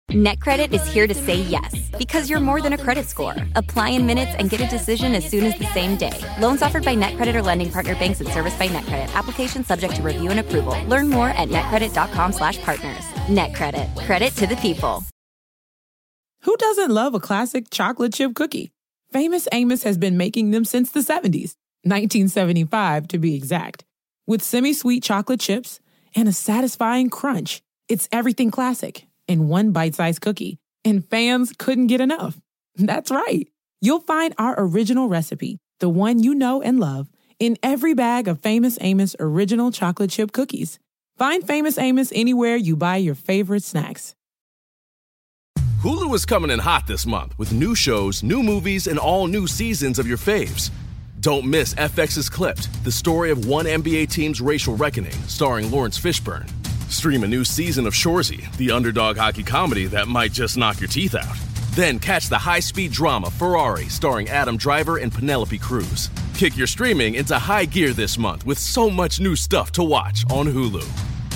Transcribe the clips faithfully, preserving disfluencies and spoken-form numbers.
NetCredit is here to say yes, because you're more than a credit score. Apply in minutes and get a decision as soon as the same day. Loans offered by NetCredit or lending partner banks and serviced by NetCredit. Application subject to review and approval. Learn more at netcredit.com slash partners. NetCredit. Credit to the people. Who doesn't love a classic chocolate chip cookie? Famous Amos has been making them since the seventies, nineteen seventy-five to be exact. With semi-sweet chocolate chips and a satisfying crunch, it's everything classic in one bite-sized cookie, and fans couldn't get enough. That's right. You'll find our original recipe, the one you know and love, in every bag of Famous Amos original chocolate chip cookies. Find Famous Amos anywhere you buy your favorite snacks. Hulu is coming in hot this month with new shows, new movies, and all new seasons of your faves. Don't miss F X's Clipped, the story of one N B A team's racial reckoning, starring Lawrence Fishburne. Stream a new season of Shoresy, the underdog hockey comedy that might just knock your teeth out. Then catch the high-speed drama Ferrari, starring Adam Driver and Penelope Cruz. Kick your streaming into high gear this month with so much new stuff to watch on Hulu.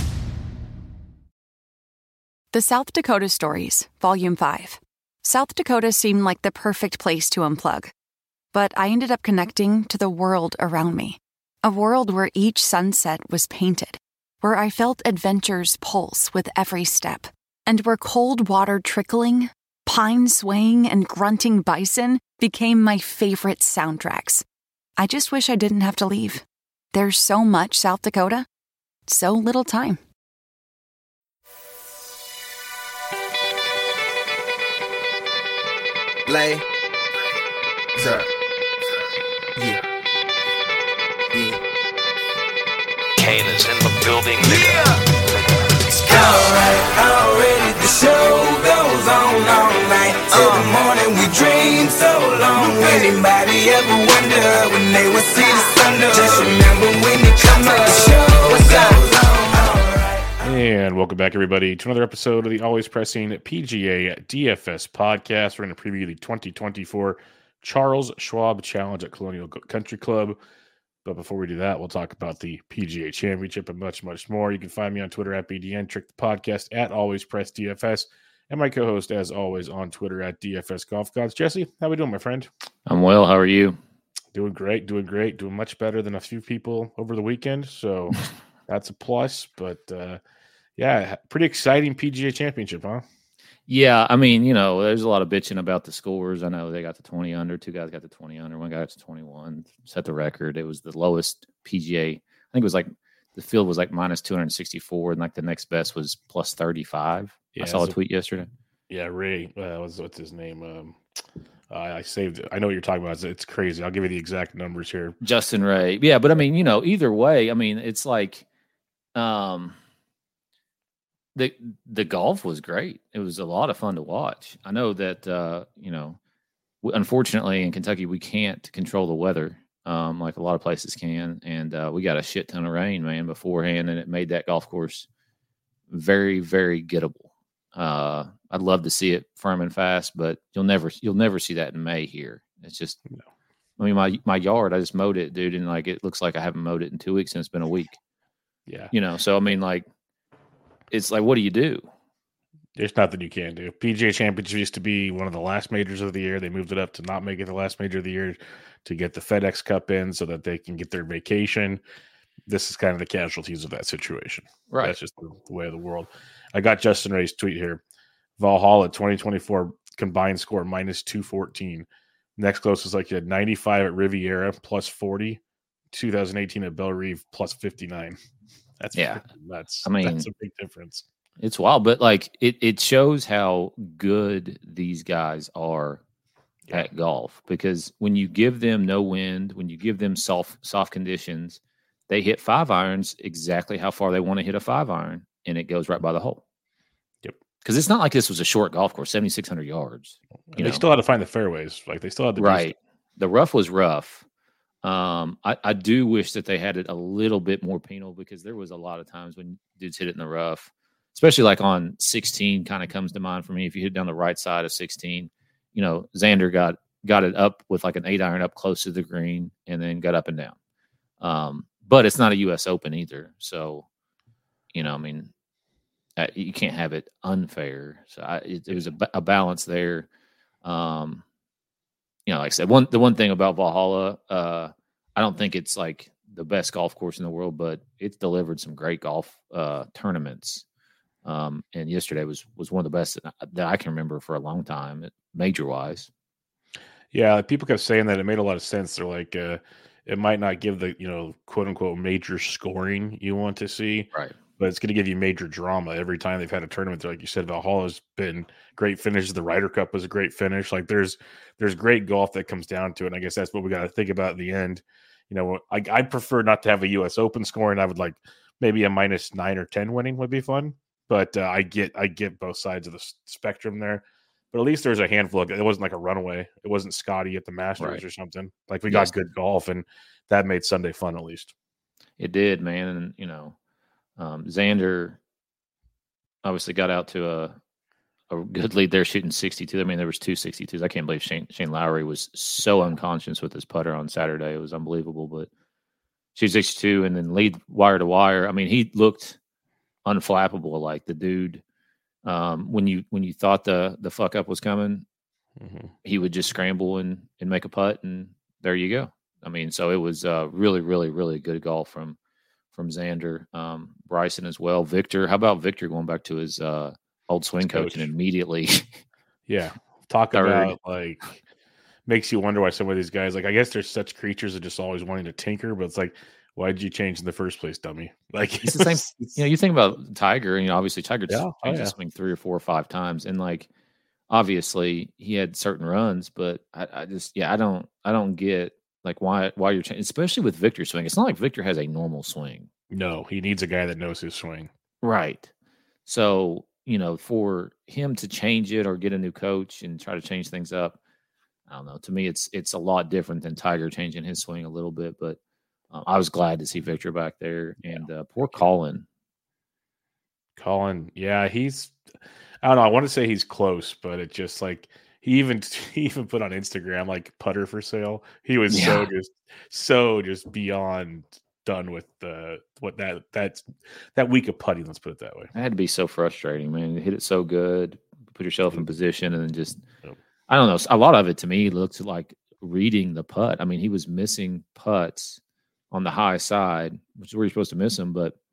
The South Dakota Stories, Volume five. South Dakota seemed like the perfect place to unplug. But I ended up connecting to the world around me. A world where each sunset was painted, where I felt adventure's pulse with every step, and where cold water trickling, pine swaying, and grunting bison became my favorite soundtracks. I just wish I didn't have to leave. There's so much South Dakota, so little time. Lay, sir, yeah, yeah. Kane is in the building, nigga. Yeah. Alright, already the show goes on all night. Till uh. the morning we dream so long. Anybody ever wonder when they would see the sun? Just remember when you come up, the show goes on. And welcome back, everybody, to another episode of the Always Pressing P G A D F S podcast. We're going to preview the twenty twenty-four Charles Schwab Challenge at Colonial Country Club. But before we do that, we'll talk about the P G A Championship and much, much more. You can find me on Twitter at B D N, Trick the Podcast at Always Press D F S, and my co-host, as always, on Twitter at D F S Golf Gods. Jesse, how we doing, my friend? I'm well. How are you? Doing great, doing great, doing much better than a few people over the weekend. So that's a plus. But uh, yeah, pretty exciting P G A Championship, huh? Yeah, I mean, you know, there's a lot of bitching about the scores. I know they got the twenty under. Two guys got the twenty under. One guy got to twenty-one. Set the record. It was the lowest P G A. I think it was like the field was like minus two hundred sixty-four, and like the next best was plus thirty-five. Yeah, I saw a tweet yesterday. Yeah, Ray, uh, what's, what's his name? Um, uh, I saved it. I know what you're talking about. It's, it's crazy. I'll give you the exact numbers here. Justin Ray. Yeah, but I mean, you know, either way, I mean, it's like um, the the golf was great. It was a lot of fun to watch. I know that, uh, you know, unfortunately in Kentucky, we can't control the weather um, like a lot of places can. And uh, we got a shit ton of rain, man, beforehand, and it made that golf course very, very gettable. Uh, I'd love to see it firm and fast, but you'll never, you'll never see that in May here. It's just, no. I mean, my, my yard, I just mowed it, dude. And like, it looks like I haven't mowed it in two weeks and it's been a week. Yeah. You know, so, I mean, like, it's like, what do you do? There's nothing you can do. P G A Championship used to be one of the last majors of the year. They moved it up to not make it the last major of the year to get the FedEx Cup in so that they can get their vacation. This is kind of the casualties of that situation. Right. That's just the way of the world. I got Justin Ray's tweet here. Valhalla twenty twenty-four combined score minus two fourteen. Next closest, like you had ninety-five at Riviera plus forty. twenty eighteen at Belle Rive plus fifty-nine. That's yeah. That's I mean, that's a big difference. It's wild, but like it, it shows how good these guys are yeah. at golf, because when you give them no wind, when you give them soft soft conditions, they hit five irons exactly how far they want to hit a five iron, and it goes right by the hole. Yep. Because it's not like this was a short golf course, seventy-six hundred yards. They know? still had to find the fairways. Like they still had to right. The rough was rough. Um, I, I do wish that they had it a little bit more penal, because there was a lot of times when dudes hit it in the rough, especially like on sixteen kind of comes to mind for me. If you hit down the right side of sixteen, you know, Xander got, got it up with like an eight iron up close to the green and then got up and down. Um, but it's not a U S Open either. So, you know, I mean, uh, you can't have it unfair. So I, it, it was a, a balance there. Um, you know, like I said, one the one thing about Valhalla, uh, I don't think it's like the best golf course in the world, but it's delivered some great golf uh, tournaments. Um, and yesterday was was one of the best that I, that I can remember for a long time, major wise. Yeah, like people kept saying that it made a lot of sense. They're like, uh, it might not give the you know quote unquote major scoring you want to see, Right. but it's going to give you major drama every time they've had a tournament. Like you said, Valhalla's been great finishes. The Ryder Cup was a great finish. Like there's there's great golf that comes down to it. And I guess that's what we got to think about in the end. You know, I I prefer not to have a U S Open scoring. I would like maybe a minus nine or ten winning would be fun. But uh, I get I get both sides of the s- spectrum there. But at least there's a handful of it wasn't like a runaway. It wasn't Scotty at the Masters Right. or something. Like we Yes. got good golf, and that made Sunday fun at least. It did, man. And, you know, um, Xander obviously got out to a, a good lead there shooting sixty-two. I mean, there was two sixty-twos. I can't believe Shane, Shane Lowry was so unconscious with his putter on Saturday. It was unbelievable. But shoot sixty-two and then lead wire to wire. I mean, he looked unflappable. Like the dude, um, when you when you thought the the fuck up was coming, Mm-hmm. he would just scramble and, and make a putt, and there you go. I mean, so it was uh, really, really, really good golf from from Xander, um, Bryson as well. Victor, how about Victor going back to his uh, old swing Coach. coach and immediately? Yeah, talk Third. about like makes you wonder why some of these guys like. I guess they're such creatures of just always wanting to tinker, but it's like, why did you change in the first place, dummy? Like It's the same. You know, you think about Tiger, and you know, obviously Tiger Yeah, changed oh, his yeah. swing three or four or five times, and like obviously he had certain runs, but I, I just yeah, I don't I don't get like why why you're changing, especially with Victor's swing. It's not like Victor has a normal swing. No, he needs a guy that knows his swing. Right. So, you know, for him to change it or get a new coach and try to change things up, I don't know. To me, it's it's a lot different than Tiger changing his swing a little bit. But um, I was glad to see Victor back there. And uh, poor Colin. Colin, yeah, he's I don't know. I want to say he's close, but it just like he even he even put on Instagram like putter for sale. He was Yeah. so just so just beyond done with the what that that's that week of putting. Let's put it that way. That had to be so frustrating, man. You hit it so good, put yourself in position, and then just Yep. I don't know. A lot of it to me looked like reading the putt. I mean, he was missing putts on the high side, which is where you're supposed to miss them. But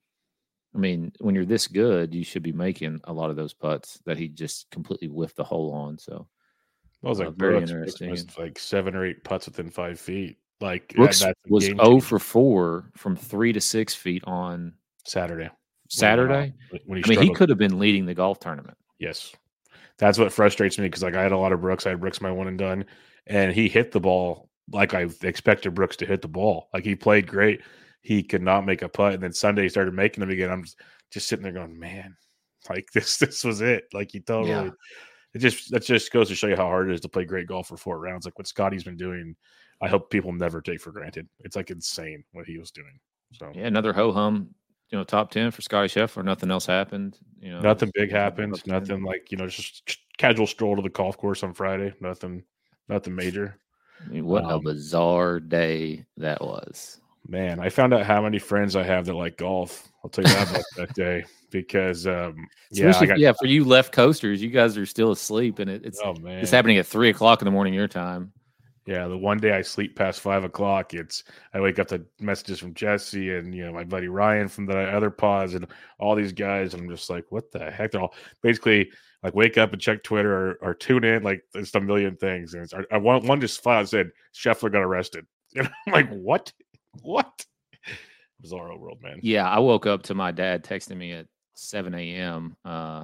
I mean, when you're this good, you should be making a lot of those putts that he just completely whiffed the hole on. So I was uh, like, very Brooks, Brooks interesting. missed like seven or eight putts within five feet. Like Brooks that, that's a was game zero changer. for four from three to six feet on Saturday. Saturday. When, when he I mean, he struggled. could have been leading the golf tournament. Yes. That's what frustrates me because like I had a lot of Brooks. I had Brooks my one and done, and he hit the ball like I expected Brooks to hit the ball. Like he played great. He could not make a putt, and then Sunday he started making them again. I'm just, just sitting there going, man, like this this was it. Like he totally. Yeah. It just that just goes to show you how hard it is to play great golf for four rounds. Like what Scotty's been doing, I hope people never take for granted. It's like insane what he was doing. So Yeah, another ho hum, you know, top ten for Scotty Scheffler. Nothing else happened. You know, nothing big Top happened. ten. Nothing like you know just casual stroll to the golf course on Friday. Nothing, nothing major. I mean, what a Um, bizarre day that was. Man, I found out how many friends I have that like golf. I'll tell you that about that day because um, yeah, I Especially, got yeah, for you left coasters, you guys are still asleep, and it, it's oh man, it's happening at three o'clock in the morning your time. yeah. The one day I sleep past five o'clock, it's I wake up to messages from Jesse and you know my buddy Ryan from the other pods and all these guys, and I'm just like, what the heck? They're all basically like wake up and check Twitter or, or tune in, like there's a million things. And it's, I, I one one just filed and said Scheffler got arrested, and I'm like, what? What? Bizarro world, man. Yeah, I woke up to my dad texting me at seven a.m. Uh,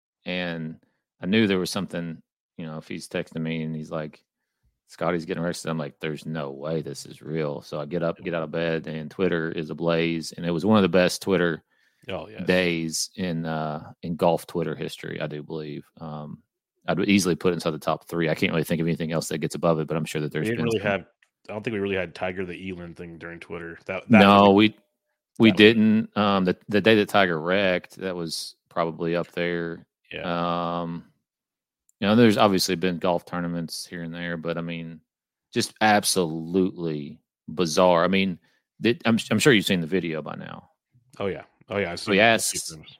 and I knew there was something, you know, if he's texting me and he's like, Scotty's getting arrested, I'm like, there's no way this is real. So I get up, get out of bed, and Twitter is ablaze. And it was one of the best Twitter Oh yeah. days in uh, in golf Twitter history, I do believe. Um, I'd easily put it inside the top three. I can't really think of anything else that gets above it, but I'm sure that We there's didn't been really some- have. I don't think we really had Tiger the Elin thing during Twitter. That, that no, was, we we that was- didn't. Um, the the day that Tiger wrecked, that was probably up there. yeah. Um, you know, there's obviously been golf tournaments here and there, but I mean, just absolutely bizarre. I mean, did, I'm I'm sure you've seen the video by now. Oh yeah. Oh yeah. I've So he it a few asks- times.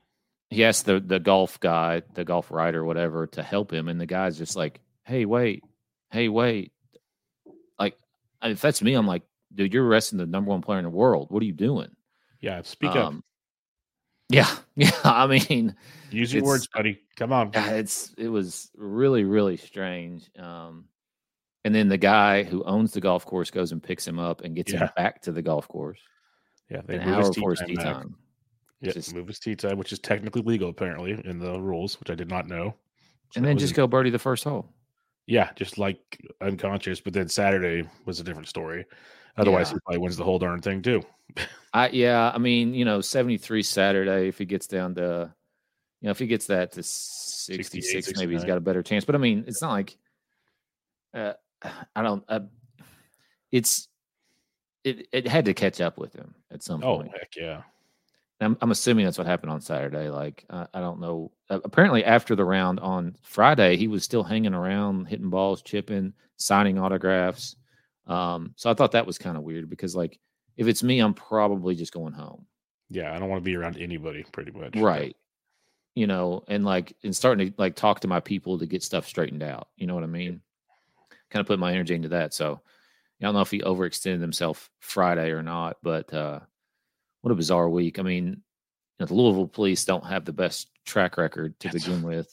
he asked the the golf guy, the golf writer, whatever, to help him, and the guy's just like, "Hey, wait, hey, wait." Like, if that's me, I'm like, dude, you're arresting the number one player in the world. What are you doing? Yeah, speak um, up. Yeah, yeah. I mean, use your words, buddy. Come on. Yeah, it's it was really, really strange. Um, and then the guy who owns the golf course goes and picks him up and gets Yeah. him back to the golf course. Yeah, they An move hour his before his tee tee time back. time. Yeah, Just- move his tee time, which is technically legal apparently in the rules, which I did not know. So And that then was just in- go birdie the first hole. Yeah, just like unconscious. But then Saturday was a different story. Otherwise, Yeah. he probably wins the whole darn thing too. I yeah, I mean, you know, seventy-three Saturday, if he gets down to, you know, if he gets that to sixty-six, maybe he's sixty-nine. got a better chance. But I mean, it's not like, uh, I don't. Uh, it's it it had to catch up with him at some Oh point. heck yeah! I'm, I'm assuming that's what happened on Saturday. Like, uh, I don't know. Uh, apparently, after the round on Friday, he was still hanging around, hitting balls, chipping, signing autographs. Um, so I thought that was kind of weird because, like, if it's me, I'm probably just going home. Yeah, I don't want to be around anybody, pretty much. Right. You know, and like, and starting to like talk to my people to get stuff straightened out. You know what I mean? Kind of put my energy into that. So I don't know if he overextended himself Friday or not, but uh, what a bizarre week. I mean, you know, the Louisville police don't have the best track record to begin with.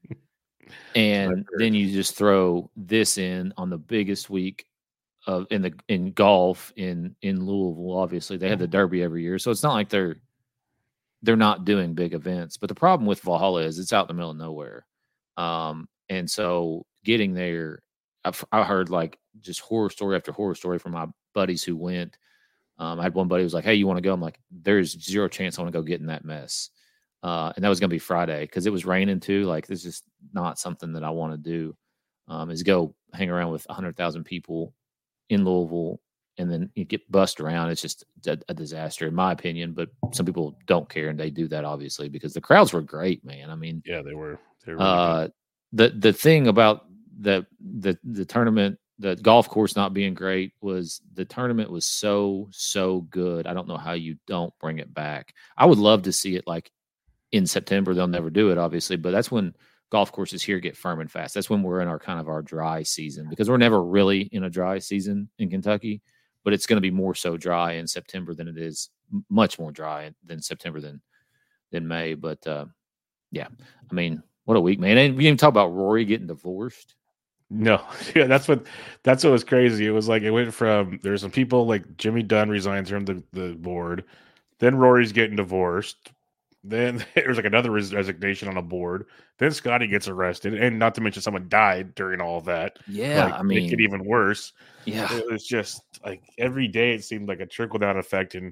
And then you just throw this in on the biggest week of in the in golf in in Louisville. Obviously, they have the Derby every year, so it's not like they're they're not doing big events. But the problem with Valhalla is it's out in the middle of nowhere, um, and so getting there, I've, I heard like just horror story after horror story from my buddies who went. Um, I had one buddy who was like, "Hey, you want to go?" I'm like, "There's zero chance I want to go get in that mess." Uh, and that was going to be Friday because it was raining too. Like, this is just not something that I want to do. Um, is go hang around with a hundred thousand people in Louisville, and then you get bussed around. It's just a, a disaster, in my opinion. But some people don't care, and they do that obviously because the crowds were great, man. I mean, Yeah, they were. They were really uh, the the thing about the the the tournament, the golf course not being great, was the tournament was so so good. I don't know how you don't bring it back. I would love to see it like in September. They'll never do it, obviously, but that's when golf courses here get firm and fast. That's when we're in our kind of our dry season because we're never really in a dry season in Kentucky, but it's going to be more so dry in September than it is much more dry than September than, than May. But uh, yeah, I mean, what a week, man. And we didn't even talk about Rory getting divorced. No, yeah, that's what that's what was crazy. It was like it went from there's some people like Jimmy Dunn resigns from the, the board, then Rory's getting divorced, then there was like another res- resignation on a board, then Scotty gets arrested, and not to mention someone died during all of that. Yeah, Like, I make it mean, even worse. yeah, It was just like every day it seemed like a trickle down effect, and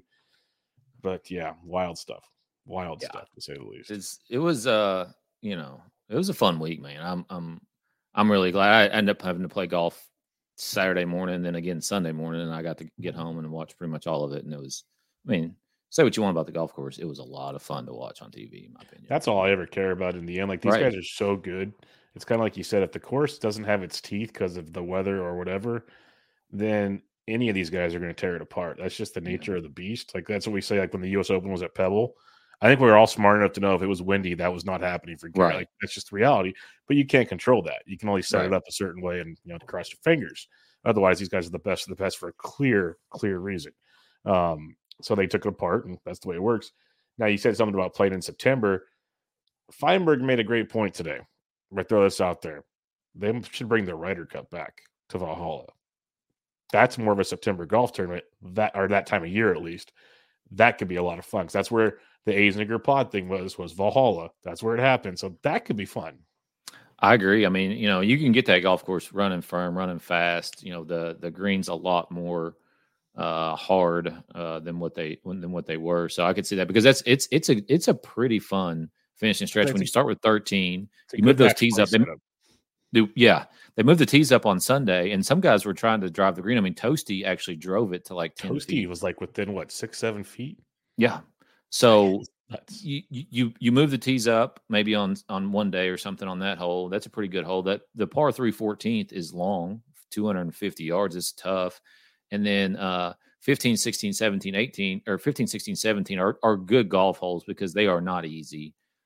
but yeah, wild stuff, wild Yeah. stuff to say the least. it's it was uh you know it was a fun week, man. I'm I'm I'm really glad. I ended up having to play golf Saturday morning, then again Sunday morning, and I got to get home and watch pretty much all of it. And it was, I mean, say what you want about the golf course, it was a lot of fun to watch on T V, in my opinion. That's all I ever care about in the end. Like these Right. guys are so good. It's kind of like you said, if the course doesn't have its teeth because of the weather or whatever, then any of these guys are going to tear it apart. That's just the nature of the beast. Like that's what we say. Like when the U S Open was at Pebble, I think we were all smart enough to know if it was windy, that was not happening for Gary. Right. Like that's just the reality. But you can't control that. You can only set Right. it up a certain way and you know to cross your fingers. Otherwise, these guys are the best of the best for a clear, clear reason. Um, so they took it apart, and that's the way it works. Now you said something about playing in September. Feinberg made a great point today. I'm gonna throw this out there. They should bring the Ryder Cup back to Valhalla. That's more of a September golf tournament, that or that time of year at least. That could be a lot of fun. 'Cause that's where the Azinger pod thing was, was Valhalla. That's where it happened. So that could be fun. I agree. I mean, you know, you can get that golf course running firm, running fast. You know, the the green's a lot more uh, hard uh, than what they than what they were. So I could see that because that's it's it's a it's a pretty fun finishing stretch That's when a- you start with thirteen. It's a You move good those match tees play up. They, setup. do, yeah, they moved the tees up on Sunday, and some guys were trying to drive the green. I mean, Toasty actually drove it to like ten Toasty feet. was like within what six, seven feet. Yeah. So Nuts. you you you move the tees up maybe on on one day or something on that hole. That's a pretty good hole. That the par three fourteenth is long, two hundred fifty yards. It's tough. And then uh fifteen, sixteen, seventeen, eighteen or fifteen, sixteen, seventeen are, are good golf holes because they are not easy.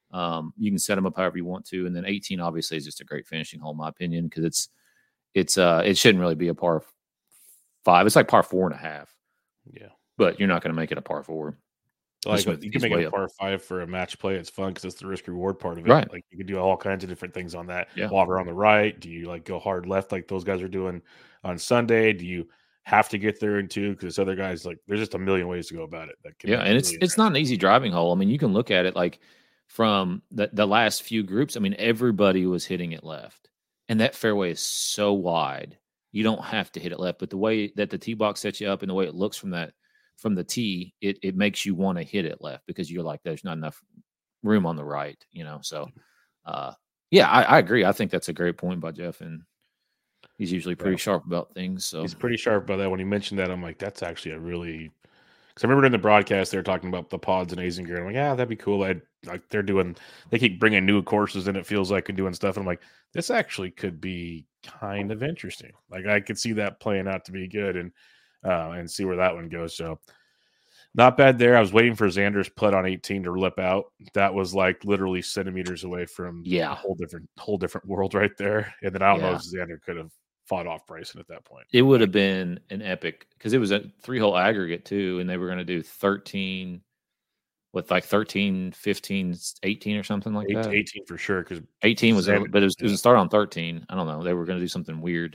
Um, you can set them up however you want to, and then eighteen obviously is just a great finishing hole, in my opinion, because it's it's uh it shouldn't really be a par five. It's like par four and a half. Yeah, but you're not going to make it a par four. Like He's- you can he's make way it a up. par five for a match play. It's fun because it's the risk reward part of it. Right. Like you can do all kinds of different things on that. Yeah. Water on the right. Do you like go hard left like those guys are doing on Sunday? Do you have to get there in two? Because other guys like there's just a million ways to go about it. That can Yeah, be and it's really it's not an easy driving hole. I mean, you can look at it like from the, the last few groups. I mean, everybody was hitting it left, and that fairway is so wide. You don't have to hit it left, but the way that the tee box sets you up and the way it looks from that from the tee, it it makes you want to hit it left because you're like, there's not enough room on the right, you know. So, uh, yeah, I, I agree. I think that's a great point by Jeff, and he's usually pretty Yeah. sharp about things. So He's pretty sharp about that. When he mentioned that, I'm like, that's actually a really. Because I remember in the broadcast they were talking about the pods and Azinger. I'm like, yeah, that'd be cool. I'd, like they're doing, they keep bringing new courses in. It feels like and doing stuff. And I'm like, this actually could be kind of interesting. Like I could see that playing out to be good and uh, and see where that one goes. So not bad there. I was waiting for Xander's putt on eighteen to lip out. That was like literally centimeters away from Yeah. a whole different whole different world right there. And then I don't know Yeah. if Xander could have fought off Bryson at that point. it would have been an epic because it was a three hole aggregate too, and they were going to do thirteen with like thirteen, fifteen, eighteen or something like Eight- that. eighteen for sure because eighteen was, Xander- but it was, it was yeah. a start on thirteen. I don't know. They were going to do something weird.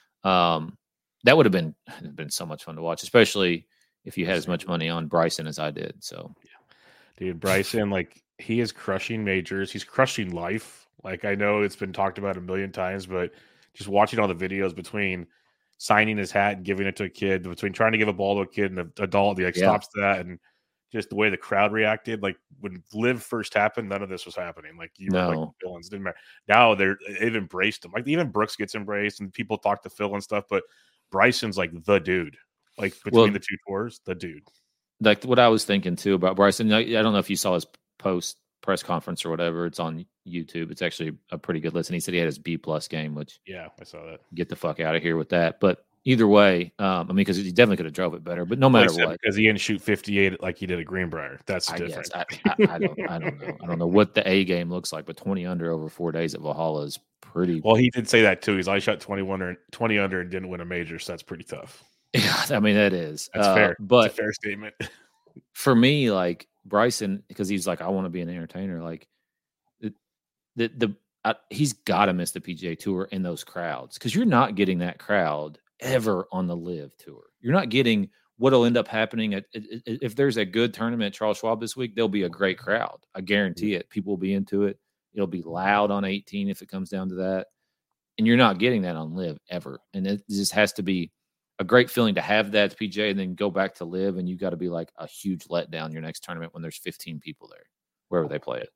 Um, that would have been it'd been so much fun to watch, especially if you had as much money on Bryson as I did. So dude, Bryson, like he is crushing majors. He's crushing life. Like I know it's been talked about a million times, but just watching all the videos between signing his hat and giving it to a kid, between trying to give a ball to a kid and the adult, he like Yeah. stops that, and just the way the crowd reacted. Like when Live first happened, none of this was happening. Like you were like No. villains didn't matter. Now they're they've embraced him. Like even Brooks gets embraced, and people talk to Phil and stuff. But Bryson's like the dude. Like between Well- the two tours, the dude. like what I was thinking too about Bryson. I, I don't know if you saw his post press conference or whatever. It's on YouTube. It's actually a pretty good listen. He said he had his B plus game, which Yeah, I saw that. get the fuck out of here with that. But either way, um, I mean, because he definitely could have drove it better. But no matter Like I said, what, because he didn't shoot fifty-eight like he did at Greenbrier. That's I different. guess I, I, I don't I don't know. I don't know what the A game looks like, but twenty under over four days at Valhalla is pretty. Well, he did say that too. He's I shot twenty-one or twenty under and didn't win a major, so that's pretty tough. Yeah, I mean that is That's uh, fair. But It's a fair statement. for me, like Bryson, because he's like, I want to be an entertainer. Like the the, the uh, he's got to miss the P G A Tour in those crowds because you're not getting that crowd ever on the Live Tour. You're not getting what'll end up happening at, at- at- if there's a good tournament at Charles Schwab this week. There'll be a great crowd. I guarantee it. People will be into it. It'll be loud on eighteen if it comes down to that, and you're not getting that on Live ever. And it just has to be a great feeling to have that at P G A and then go back to Live, and you got to be like a huge letdown your next tournament when there's fifteen people there, wherever they play it.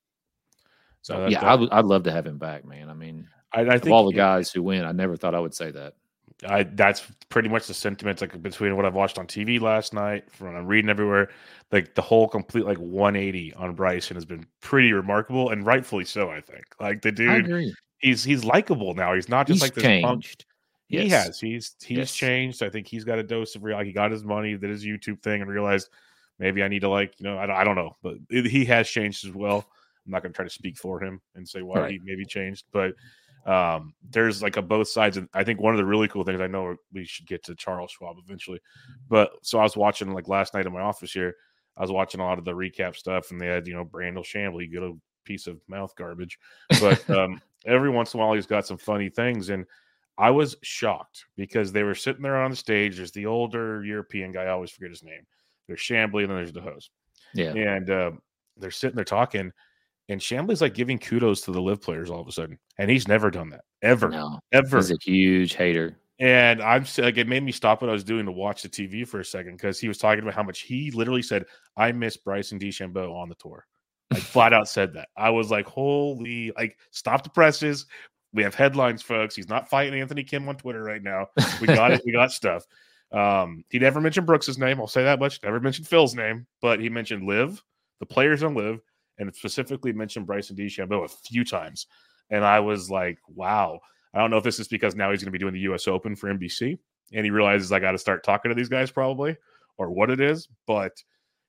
So No, that's yeah, I definitely- would, I'd love to have him back, man. I mean, I, I of think all the it- guys who win, I never thought I would say that. I that's pretty much the sentiment like between what I've watched on T V last night, from what I'm reading everywhere. Like the whole complete like one eighty on Bryson has been pretty remarkable, and rightfully so. I think like the I dude, agree. he's he's likable now. He's not just He's like this punk. changed. He Yes. has. He's he's Yes. changed. I think he's got a dose of real. Like he got his money, did his YouTube thing, and realized maybe I need to like you know I don't, I don't know, but it, he has changed as well. I'm not going to try to speak for him and say why Right. he maybe changed, but um, there's like a both sides, and I think one of the really cool things I know we should get to Charles Schwab eventually, but so I was watching like last night in my office here. I was watching a lot of the recap stuff, and they had you know Brandel Chambly, good old piece of mouth garbage, but um, every once in a while he's got some funny things and. I was shocked because they were sitting there on the stage. There's the older European guy. I always forget his name. There's Chambly, and then there's the host. Yeah. And uh, they're sitting there talking, and Chambly's like giving kudos to the Live players all of a sudden. And he's never done that. Ever. No, Ever. he's a huge hater. And I'm s- like, it made me stop what I was doing to watch the T V for a second because he was talking about how much he literally said, I miss Bryson DeChambeau on the tour. Like, flat out said that. I was like, holy, like, stop the presses. We have headlines, folks. He's not fighting Anthony Kim on Twitter right now. We got it. We got stuff. Um, he never mentioned Brooks's name. I'll say that much. Never mentioned Phil's name, but he mentioned Live, the players on Live, and specifically mentioned Bryson DeChambeau a few times. And I was like, wow. I don't know if this is because now he's going to be doing the U S Open for N B C, and he realizes I got to start talking to these guys probably, or what it is, but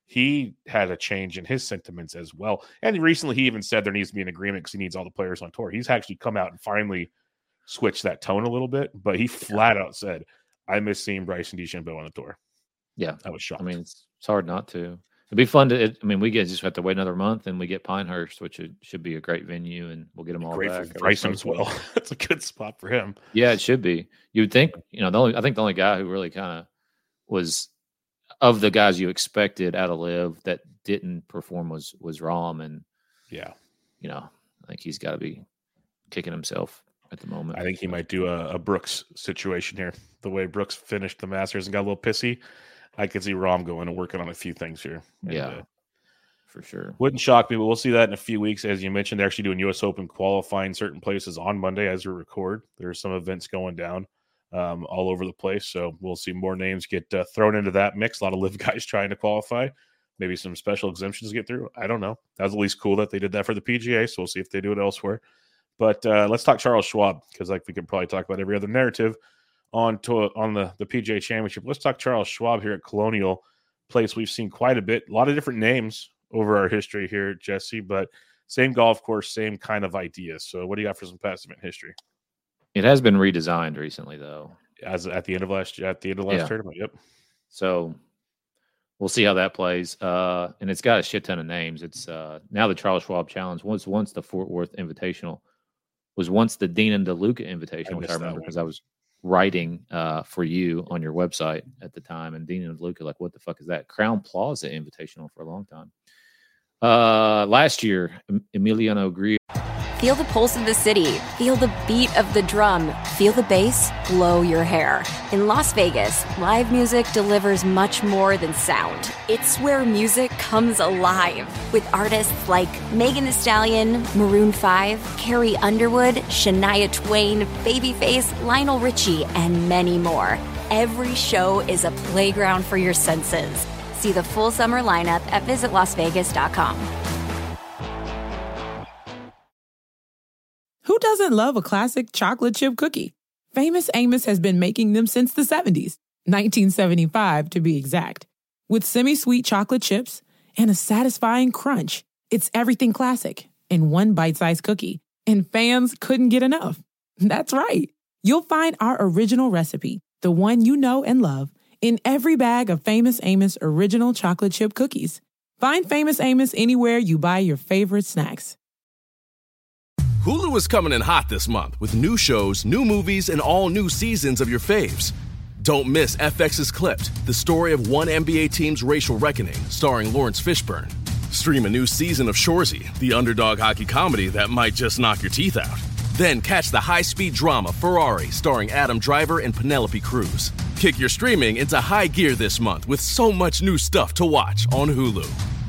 he had a change in his sentiments as well. And recently he even said there needs to be an agreement because he needs all the players on tour. He's actually come out and finally switched that tone a little bit, but he flat out said, I miss seeing Bryson DeChambeau on the tour. Yeah. I was shocked. I mean, it's, it's hard not to. It'd be fun to, it, I mean, we get just have to wait another month and we get Pinehurst, which it should be a great venue, and we'll get them all great back. for Bryson as well. That's a good spot for him. Yeah, it should be. You would think, you know, the only, I think the only guy who really kind of was of the guys you expected out of Liv that didn't perform was, was Rahm. And yeah, you know, I think he's got to be kicking himself at the moment. I think he might do a, a Brooks situation here. The way Brooks finished the Masters and got a little pissy, I could see Rahm going and working on a few things here. And, yeah, uh, for sure. Wouldn't shock me, but we'll see that in a few weeks. As you mentioned, they're actually doing U S Open qualifying certain places on Monday as we record. There's some events going down um, all over the place. So we'll see more names get uh, thrown into that mix. A lot of Liv guys trying to qualify. Maybe some special exemptions get through. I don't know. That was at least cool that they did that for the P G A. So we'll see if they do it elsewhere. But uh, let's talk Charles Schwab, because like we could probably talk about every other narrative on to on the, the P G A Championship. Let's talk Charles Schwab here at Colonial, place we've seen quite a bit. A lot of different names over our history here, Jesse, but same golf course, same kind of ideas. So what do you got for some past event history? It has been redesigned recently, though. As at the end of last at the end of last Yeah. tournament, yep. So we'll see how that plays. Uh, and it's got a shit ton of names. It's uh, now the Charles Schwab Challenge was once the Fort Worth Invitational, was once the Dean and DeLuca Invitational, I which missed I that remember one. because I was writing uh, for you on your website at the time. And Dean and DeLuca, like, what the fuck is that? Crown Plaza Invitational for a long time. Uh, last year, Em- Emiliano Grillo. Feel the pulse of the city. Feel the beat of the drum. Feel the bass blow your hair. In Las Vegas, live music delivers much more than sound. It's where music comes alive with artists like Megan Thee Stallion, Maroon five, Carrie Underwood, Shania Twain, Babyface, Lionel Richie, and many more. Every show is a playground for your senses. See the full summer lineup at visit las vegas dot com. Who doesn't love a classic chocolate chip cookie? Famous Amos has been making them since the seventies, nineteen seventy-five to be exact. With semi-sweet chocolate chips and a satisfying crunch, it's everything classic in one bite-sized cookie, and fans couldn't get enough. That's right. You'll find our original recipe, the one you know and love, in every bag of Famous Amos original chocolate chip cookies. Find Famous Amos anywhere you buy your favorite snacks. Hulu is coming in hot this month with new shows, new movies, and all new seasons of your faves. Don't miss F X's Clipped, the story of one N B A team's racial reckoning, starring Lawrence Fishburne. Stream a new season of Shoresy, the underdog hockey comedy that might just knock your teeth out. Then catch the high-speed drama Ferrari, starring Adam Driver and Penelope Cruz. Kick your streaming into high gear this month with so much new stuff to watch on Hulu.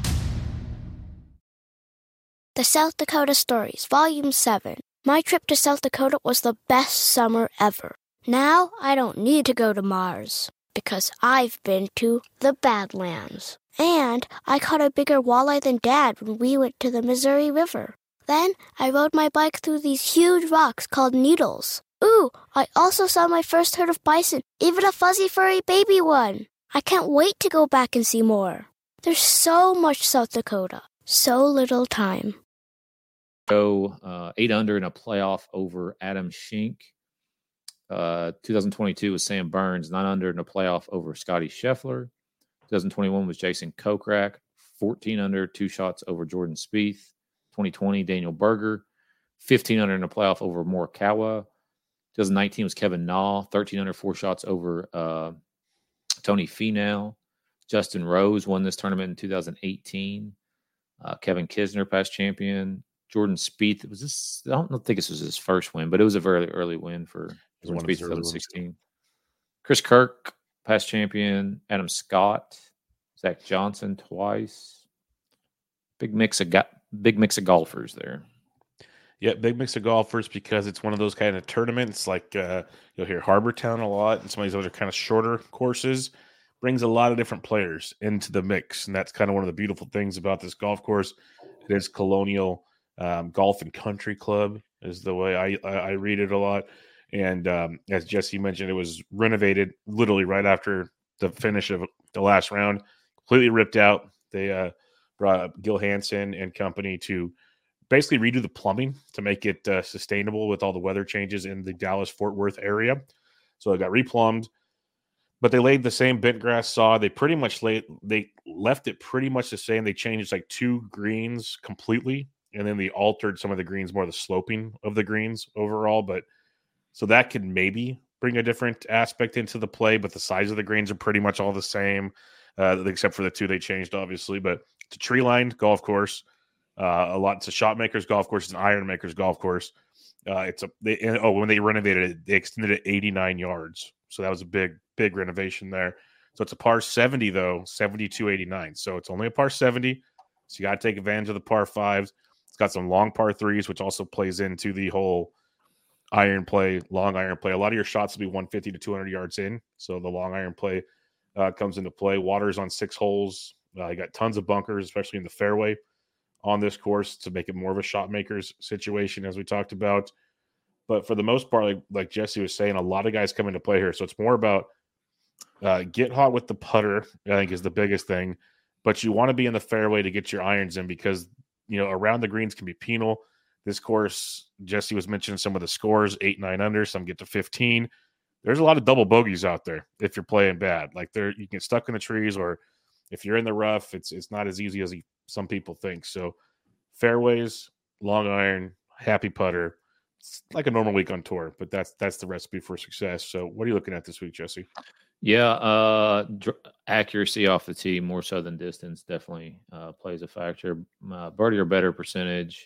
The South Dakota Stories, Volume seven. My trip to South Dakota was the best summer ever. Now I don't need to go to Mars, because I've been to the Badlands. And I caught a bigger walleye than Dad when we went to the Missouri River. Then I rode my bike through these huge rocks called needles. Ooh, I also saw my first herd of bison, even a fuzzy furry baby one. I can't wait to go back and see more. There's so much South Dakota, so little time. Go uh, eight under in a playoff over Adam Schenk. Uh, twenty twenty-two was Sam Burns, nine under in a playoff over Scotty Scheffler. twenty twenty-one was Jason Kokrak, fourteen under, two shots over Jordan Spieth. twenty twenty, Daniel Berger, fifteen under in a playoff over Morikawa. twenty nineteen was Kevin Na, thirteen under, four shots over uh, Tony Finau. Justin Rose won this tournament in two thousand eighteen. Uh, Kevin Kisner, past champion. Jordan Spieth, was this? I don't think this was his first win, but it was a very early win for Jordan Spieth, twenty sixteen. Chris Kirk, past champion. Adam Scott, Zach Johnson twice. Big mix of go- big mix of golfers there. Yeah, big mix of golfers because it's one of those kind of tournaments. Like uh, you'll hear Harbor Town a lot, and some of these other kind of shorter courses brings a lot of different players into the mix, and that's kind of one of the beautiful things about this golf course. It is Colonial um, Golf and Country Club is the way I I, I read it a lot. And um, as Jesse mentioned, it was renovated literally right after the finish of the last round, completely ripped out. They uh, brought up Gil Hansen and company to basically redo the plumbing to make it uh, sustainable with all the weather changes in the Dallas-Fort Worth area. So it got replumbed, but they laid the same bent grass sod. They pretty much laid, they left it pretty much the same. They changed like two greens completely, and then they altered some of the greens, more the sloping of the greens overall. But so that could maybe bring a different aspect into the play, but the size of the greens are pretty much all the same, uh, except for the two they changed, obviously. But it's a tree-lined golf course. Uh, a lot. It's a shot maker's golf course. It's an iron maker's golf course. Uh, it's a they, and, oh when they renovated it, they extended it eighty-nine yards. So that was a big big renovation there. So it's a par seventy though, seventy-two eighty-nine. So it's only a par seventy. So you got to take advantage of the par fives. It's got some long par threes, which also plays into the whole iron play, long iron play. A lot of your shots will be one fifty to two hundred yards in. So the long iron play uh, comes into play. Water's on six holes. Uh, you got tons of bunkers, especially in the fairway on this course to make it more of a shot maker's situation, as we talked about. But for the most part, like, like Jesse was saying, a lot of guys come into play here. So it's more about uh, get hot with the putter, I think is the biggest thing. But you want to be in the fairway to get your irons in because, you know, around the greens can be penal. This course, Jesse was mentioning some of the scores, eight, nine under, some get to fifteen. There's a lot of double bogeys out there if you're playing bad. Like there, you can get stuck in the trees, or if you're in the rough, it's it's not as easy as some people think. So fairways, long iron, happy putter. It's like a normal week on tour, but that's that's the recipe for success. So what are you looking at this week, Jesse? Yeah, uh, dr- accuracy off the tee more so than distance definitely uh, plays a factor. Uh, birdie or better percentage.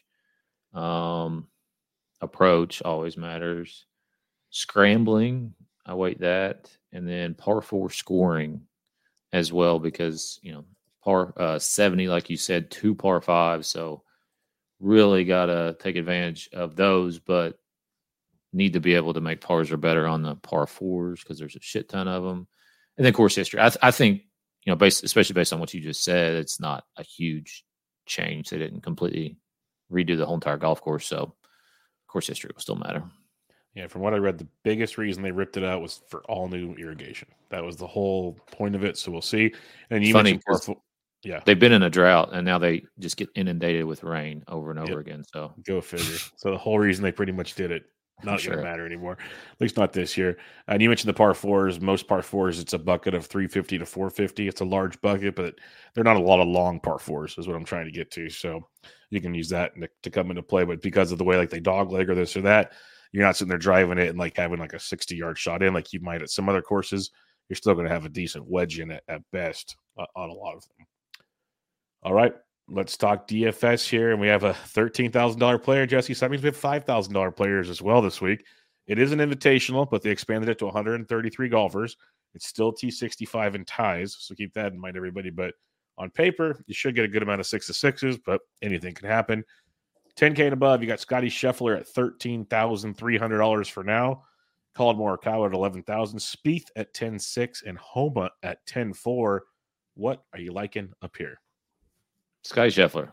Um, approach always matters. Scrambling, I weight that, and then par four scoring as well because you know par uh, seventy, like you said, two par fives. So really got to take advantage of those, but need to be able to make pars or better on the par fours because there's a shit ton of them. And then course history, I, th- I think you know, based especially based on what you just said, it's not a huge change. They didn't completely redo the whole entire golf course, so course history will still matter. Yeah, from what I read, the biggest reason they ripped it out was for all new irrigation. That was the whole point of it. So we'll see. And you Funny, mentioned par four, yeah, they've been in a drought and now they just get inundated with rain over and over yep. again. So go figure. So the whole reason they pretty much did it, not sure. going to matter anymore, at least not this year. And you mentioned the par fours. Most par fours, it's a bucket of three fifty to four fifty. It's a large bucket, but they're not a lot of long par fours is what I'm trying to get to. So you can use that to come into play. But because of the way like they dog leg or this or that, you're not sitting there driving it and like having like a sixty yard shot in like you might at some other courses. You're still going to have a decent wedge in it at best uh, on a lot of them. All right, let's talk D F S here. And we have a thirteen thousand dollars player, Jesse. So that means we have five thousand dollars players as well this week. It is an invitational, but they expanded it to one hundred thirty-three golfers. It's still T sixty-five in ties, so keep that in mind, everybody. But on paper, you should get a good amount of six to sixes, but anything can happen. ten K and above, you got Scotty Scheffler at thirteen thousand three hundred dollars for now. Colin Morikawa at eleven thousand dollars. Spieth at ten six and Homa at ten four. What are you liking up here? Scotty Scheffler.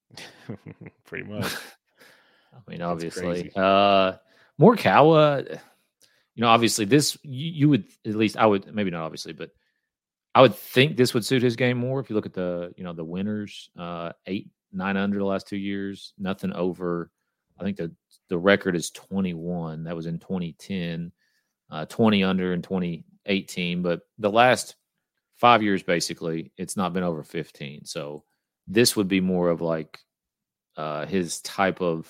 Pretty much. I mean, obviously. Uh, Morikawa, you know, obviously this, you, you would, at least I would, maybe not obviously, but I would think this would suit his game more. If you look at the, you know, the winners, uh, eight, nine under the last two years, nothing over. I think the the record is twenty-one. That was in twenty ten, uh, twenty under in twenty eighteen. But the last five years, basically, it's not been over fifteen. So this would be more of like uh, his type of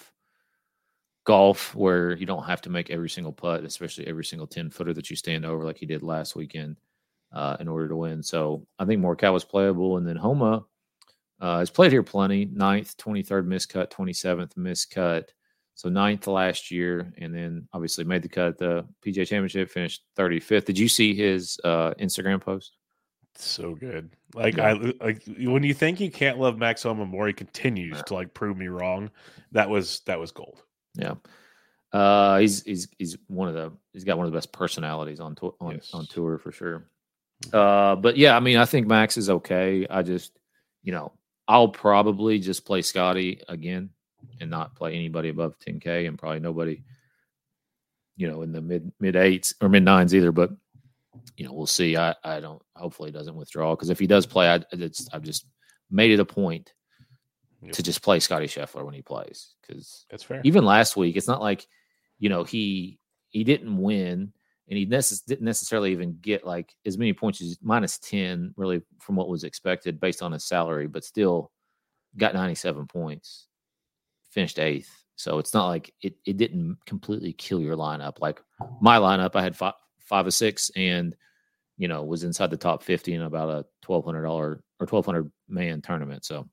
golf where you don't have to make every single putt, especially every single ten footer that you stand over like he did last weekend uh, in order to win. So I think Morikawa was playable. And then Homa uh, has played here plenty. ninth, twenty-third miscut, twenty-seventh miscut. So ninth last year, and then obviously made the cut at the P G A Championship, finished thirty-fifth. Did you see his uh, Instagram post? So good. Like yeah. I like when you think you can't love Max Homa more, he continues yeah. to like prove me wrong. That was that was gold. Yeah. Uh, he's he's he's one of the he's got one of the best personalities on to, on yes. on tour for sure. Uh, but yeah, I mean, I think Max is okay. I just, you know, I'll probably just play Scotty again and not play anybody above ten K and probably nobody, you know, in the mid mid eights or mid nines either. But you know, we'll see. I, I don't. Hopefully, he doesn't withdraw because if he does play, I it's I'm just made it a point Yep. to just play Scotty Scheffler when he plays. Because That's fair. even last week, it's not like, you know, he he didn't win and he necess- didn't necessarily even get like as many points as minus ten really from what was expected based on his salary, but still got ninety-seven points, finished eighth. So it's not like it, it didn't completely kill your lineup. Like my lineup, I had five, five or six and, you know, was inside the top fifty in about a twelve hundred dollars or twelve hundred man tournament. So,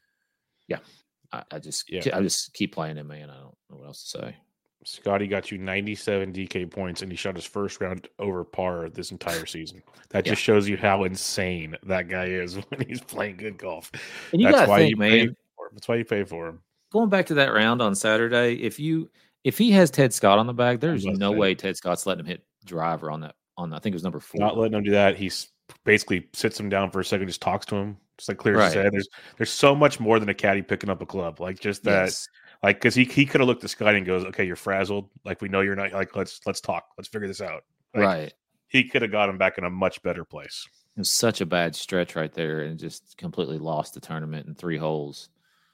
yeah, I, I just Yeah. I just keep playing it, man. I don't know what else to say. Scotty got you ninety-seven D K points, and he shot his first round over par this entire season. That just shows you how insane that guy is when he's playing good golf. And you That's gotta why think, you pay man. for him. That's why you pay for him. Going back to that round on Saturday, if you if he has Ted Scott on the bag, there's about to no say. way Ted Scott's letting him hit driver on that. On I think it was number four. Not letting him do that. He's basically sits him down for a second, just talks to him, just like clears his Right. head. There's there's so much more than a caddy picking up a club, like just that. Yes. Like, because he, he could have looked at Scotty and goes, "Okay, you're frazzled. Like, we know you're not. Like, let's let's talk. Let's figure this out." Like, Right. He could have got him back in a much better place. It was such a bad stretch right there, and just completely lost the tournament in three holes.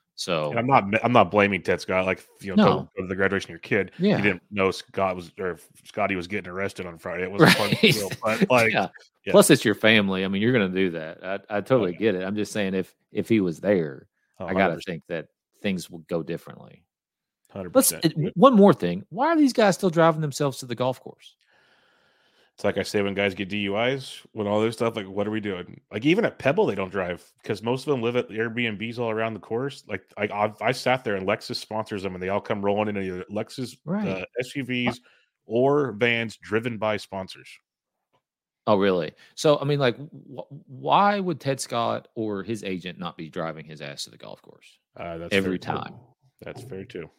So And I'm not I'm not blaming Ted Scott. Like, you know, No. go, go to the graduation of your kid. Yeah. You didn't know Scott was or Scotty was getting arrested on Friday. It wasn't part of the Right. deal. But like, Yeah. yeah. Plus, it's your family. I mean, you're going to do that. I, I totally yeah. get it. I'm just saying, if if he was there, Oh, I got to one hundred percent. think that things would go differently. one hundred Let's percent. it- one more thing. Why are these guys still driving themselves to the golf course? It's like I say when guys get D U Is, when all this stuff, like, what are we doing? Like, even at Pebble, they don't drive because most of them live at Airbnbs all around the course. Like, I I've, I sat there and Lexus sponsors them, and they all come rolling into either Lexus Right. uh, S U Vs or vans driven by sponsors. Oh, really? So, I mean, like, wh- why would Ted Scott or his agent not be driving his ass to the golf course Uh, that's every fair, too. time? That's fair too.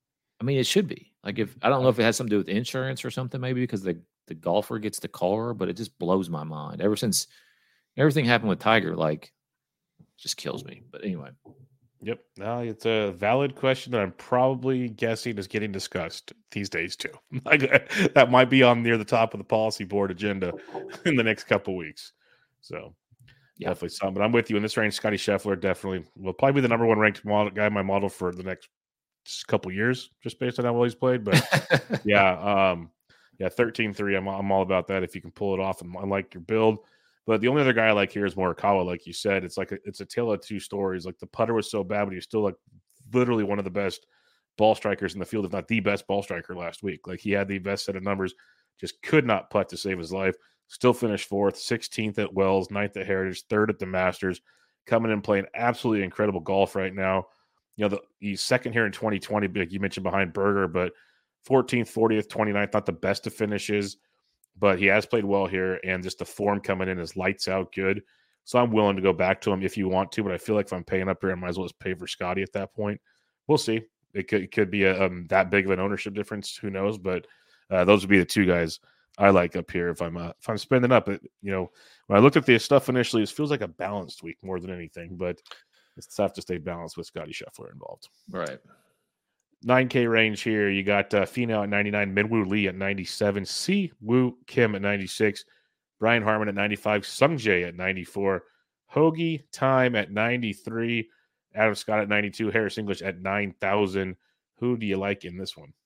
I mean, it should be. Like, if I don't know if it has something to do with insurance or something, maybe because the, the golfer gets the car, but it just blows my mind. Ever since everything happened with Tiger, like, just kills me. But anyway, Yep. No, it's a valid question that I'm probably guessing is getting discussed these days too. Like, that might be on near the top of the policy board agenda in the next couple weeks. So Yeah. definitely something. But I'm with you in this range. Scotty Scheffler definitely will probably be the number one ranked model, guy in my model for the next couple years, just based on how well he's played. But yeah, um, yeah, thirteen three. I'm I'm all about that if you can pull it off and I like your build. But the only other guy I like here is Morikawa, like you said. It's like a, it's a tale of two stories. Like the putter was so bad, but he's still like literally one of the best ball strikers in the field, if not the best ball striker last week. Like he had the best set of numbers, just could not putt to save his life. Still finished fourth, sixteenth at Wells, ninth at Heritage, third at the Masters, coming in playing absolutely incredible golf right now. You know, the, he's second here in twenty twenty, like you mentioned, behind Berger, but fourteenth, fortieth, twenty-ninth, not the best of finishes. But he has played well here, and just the form coming in is lights out good. So I'm willing to go back to him if you want to, but I feel like if I'm paying up here, I might as well just pay for Scotty at that point. We'll see. It could, it could be a, um, that big of an ownership difference. Who knows? But uh, those would be the two guys I like up here if I'm uh, if I'm spending up. It, you know, when I looked at the stuff initially, it feels like a balanced week more than anything, but it's tough to stay balanced with Scotty Scheffler involved. right. nine K range here. You got uh, Finau at ninety-nine, Minwoo Lee at ninety-seven, Si Woo Kim at ninety-six, Brian Harman at ninety-five, Sungjae at ninety-four, Hoagie Time at ninety-three, Adam Scott at ninety-two, Harris English at nine thousand. Who do you like in this one?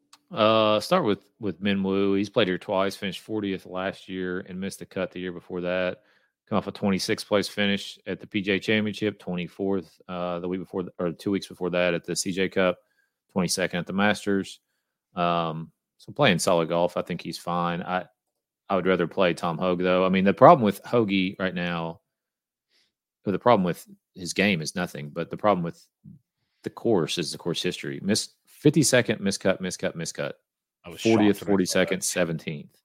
Uh, start with with Minwoo. He's played here twice, finished fortieth last year, and missed the cut the year before that. Come off a twenty-sixth place finish at the P G A Championship, twenty-fourth uh, the week before, or two weeks before that at the C J Cup, twenty-second at the Masters. Um, so playing solid golf, I think he's fine. I I would rather play Tom Hoge though. I mean, the problem with Hoagie right now, or the problem with his game is nothing, but the problem with the course is the course history. Miss fifty-second, miscut, miscut, miscut. I was fortieth, shocked when I saw that. forty-second, seventeenth.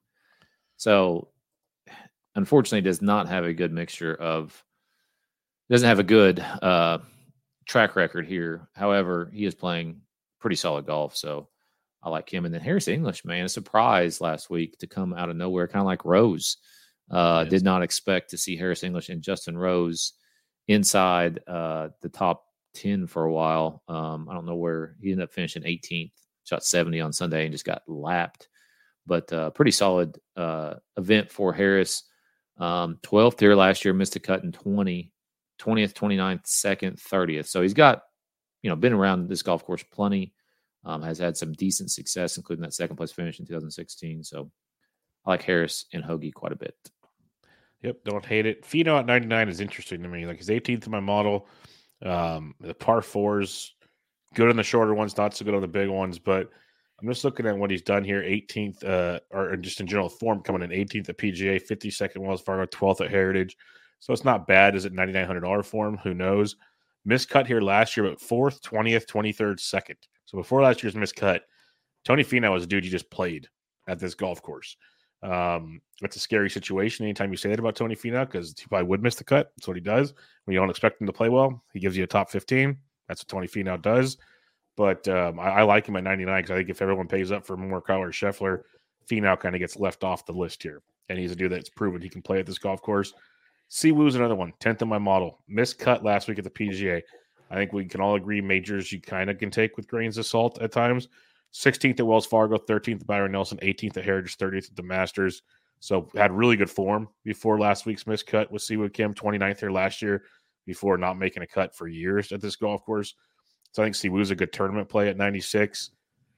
So, unfortunately, does not have a good mixture of, doesn't have a good uh, track record here. However, he is playing pretty solid golf, so I like him. And then Harris English, man, a surprise last week to come out of nowhere, kind of like Rose. Uh, Yes. Did not expect to see Harris English and Justin Rose inside uh, the top ten for a while. Um, I don't know where he ended up finishing eighteenth, shot seventy on Sunday and just got lapped. But uh, pretty solid uh, event for Harris. Um, twelfth here last year, missed a cut in twenty, twentieth, twenty-ninth, second, thirtieth. So he's got, you know, been around this golf course plenty, um, has had some decent success, including that second place finish in two thousand sixteen. So I like Harris and Hoagie quite a bit. Yep, don't hate it. Finau at ninety-nine is interesting to me. Like, he's eighteenth in my model. Um, the par fours, good on the shorter ones, not so good on the big ones, but I'm just looking at what he's done here. eighteenth, uh, or just in general form, coming in eighteenth at P G A, fifty-second Wells Fargo, twelfth at Heritage. So it's not bad. Is it ninety-nine hundred dollars form? Who knows? Miscut here last year, but fourth, twentieth, twenty-third, second. So before last year's miscut, Tony Finau was a dude you just played at this golf course. Um, it's a scary situation anytime you say that about Tony Finau, because he probably would miss the cut. That's what he does. When you don't expect him to play well, he gives you a top fifteen. That's what Tony Finau does. But um, I, I like him at ninety-nine because I think if everyone pays up for Morikawa or Scheffler, Finau kind of gets left off the list here. And he's a dude that's proven he can play at this golf course. Siwoo's another one, tenth in my model. Miscut last week at the P G A. I think we can all agree majors you kind of can take with grains of salt at times. sixteenth at Wells Fargo, thirteenth at Byron Nelson, eighteenth at Heritage, thirtieth at the Masters. So had really good form before last week's miscut with Siwoo Kim, twenty-ninth here last year before not making a cut for years at this golf course. So I think Siwoo's a good tournament play at ninety-six.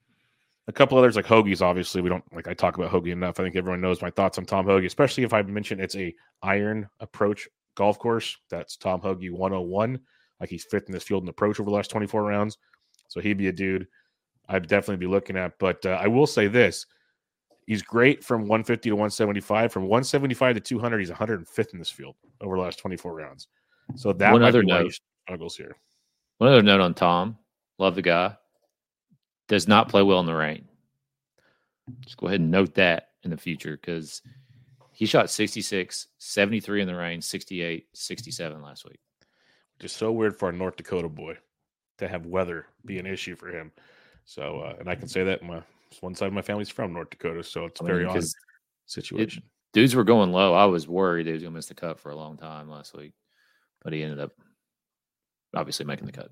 A couple others like Hoagie's, obviously. We don't, like I talk about Hoagie enough. I think everyone knows my thoughts on Tom Hoagie, especially if I mention it's a iron approach golf course. That's Tom Hoagie one oh one. Like, he's fifth in this field in approach over the last twenty-four rounds. So he'd be a dude I'd definitely be looking at. But uh, I will say this. He's great from one fifty to one seventy-five. From one seventy-five to two hundred, he's one hundred fifth in this field over the last twenty-four rounds. So that One might other be why note. he struggles here. One other note on Tom. Love the guy. Does not play well in the rain. Just go ahead and note that in the future, because he shot sixty-six, seventy-three in the rain, sixty-eight, sixty-seven last week. Which is so weird for a North Dakota boy to have weather be an issue for him. So, uh, and I can say that my one side of my family's from North Dakota, so it's a I very mean, odd 'cause situation. It, dudes were going low. I was worried he was going to miss the cut for a long time last week, but he ended up obviously making the cut.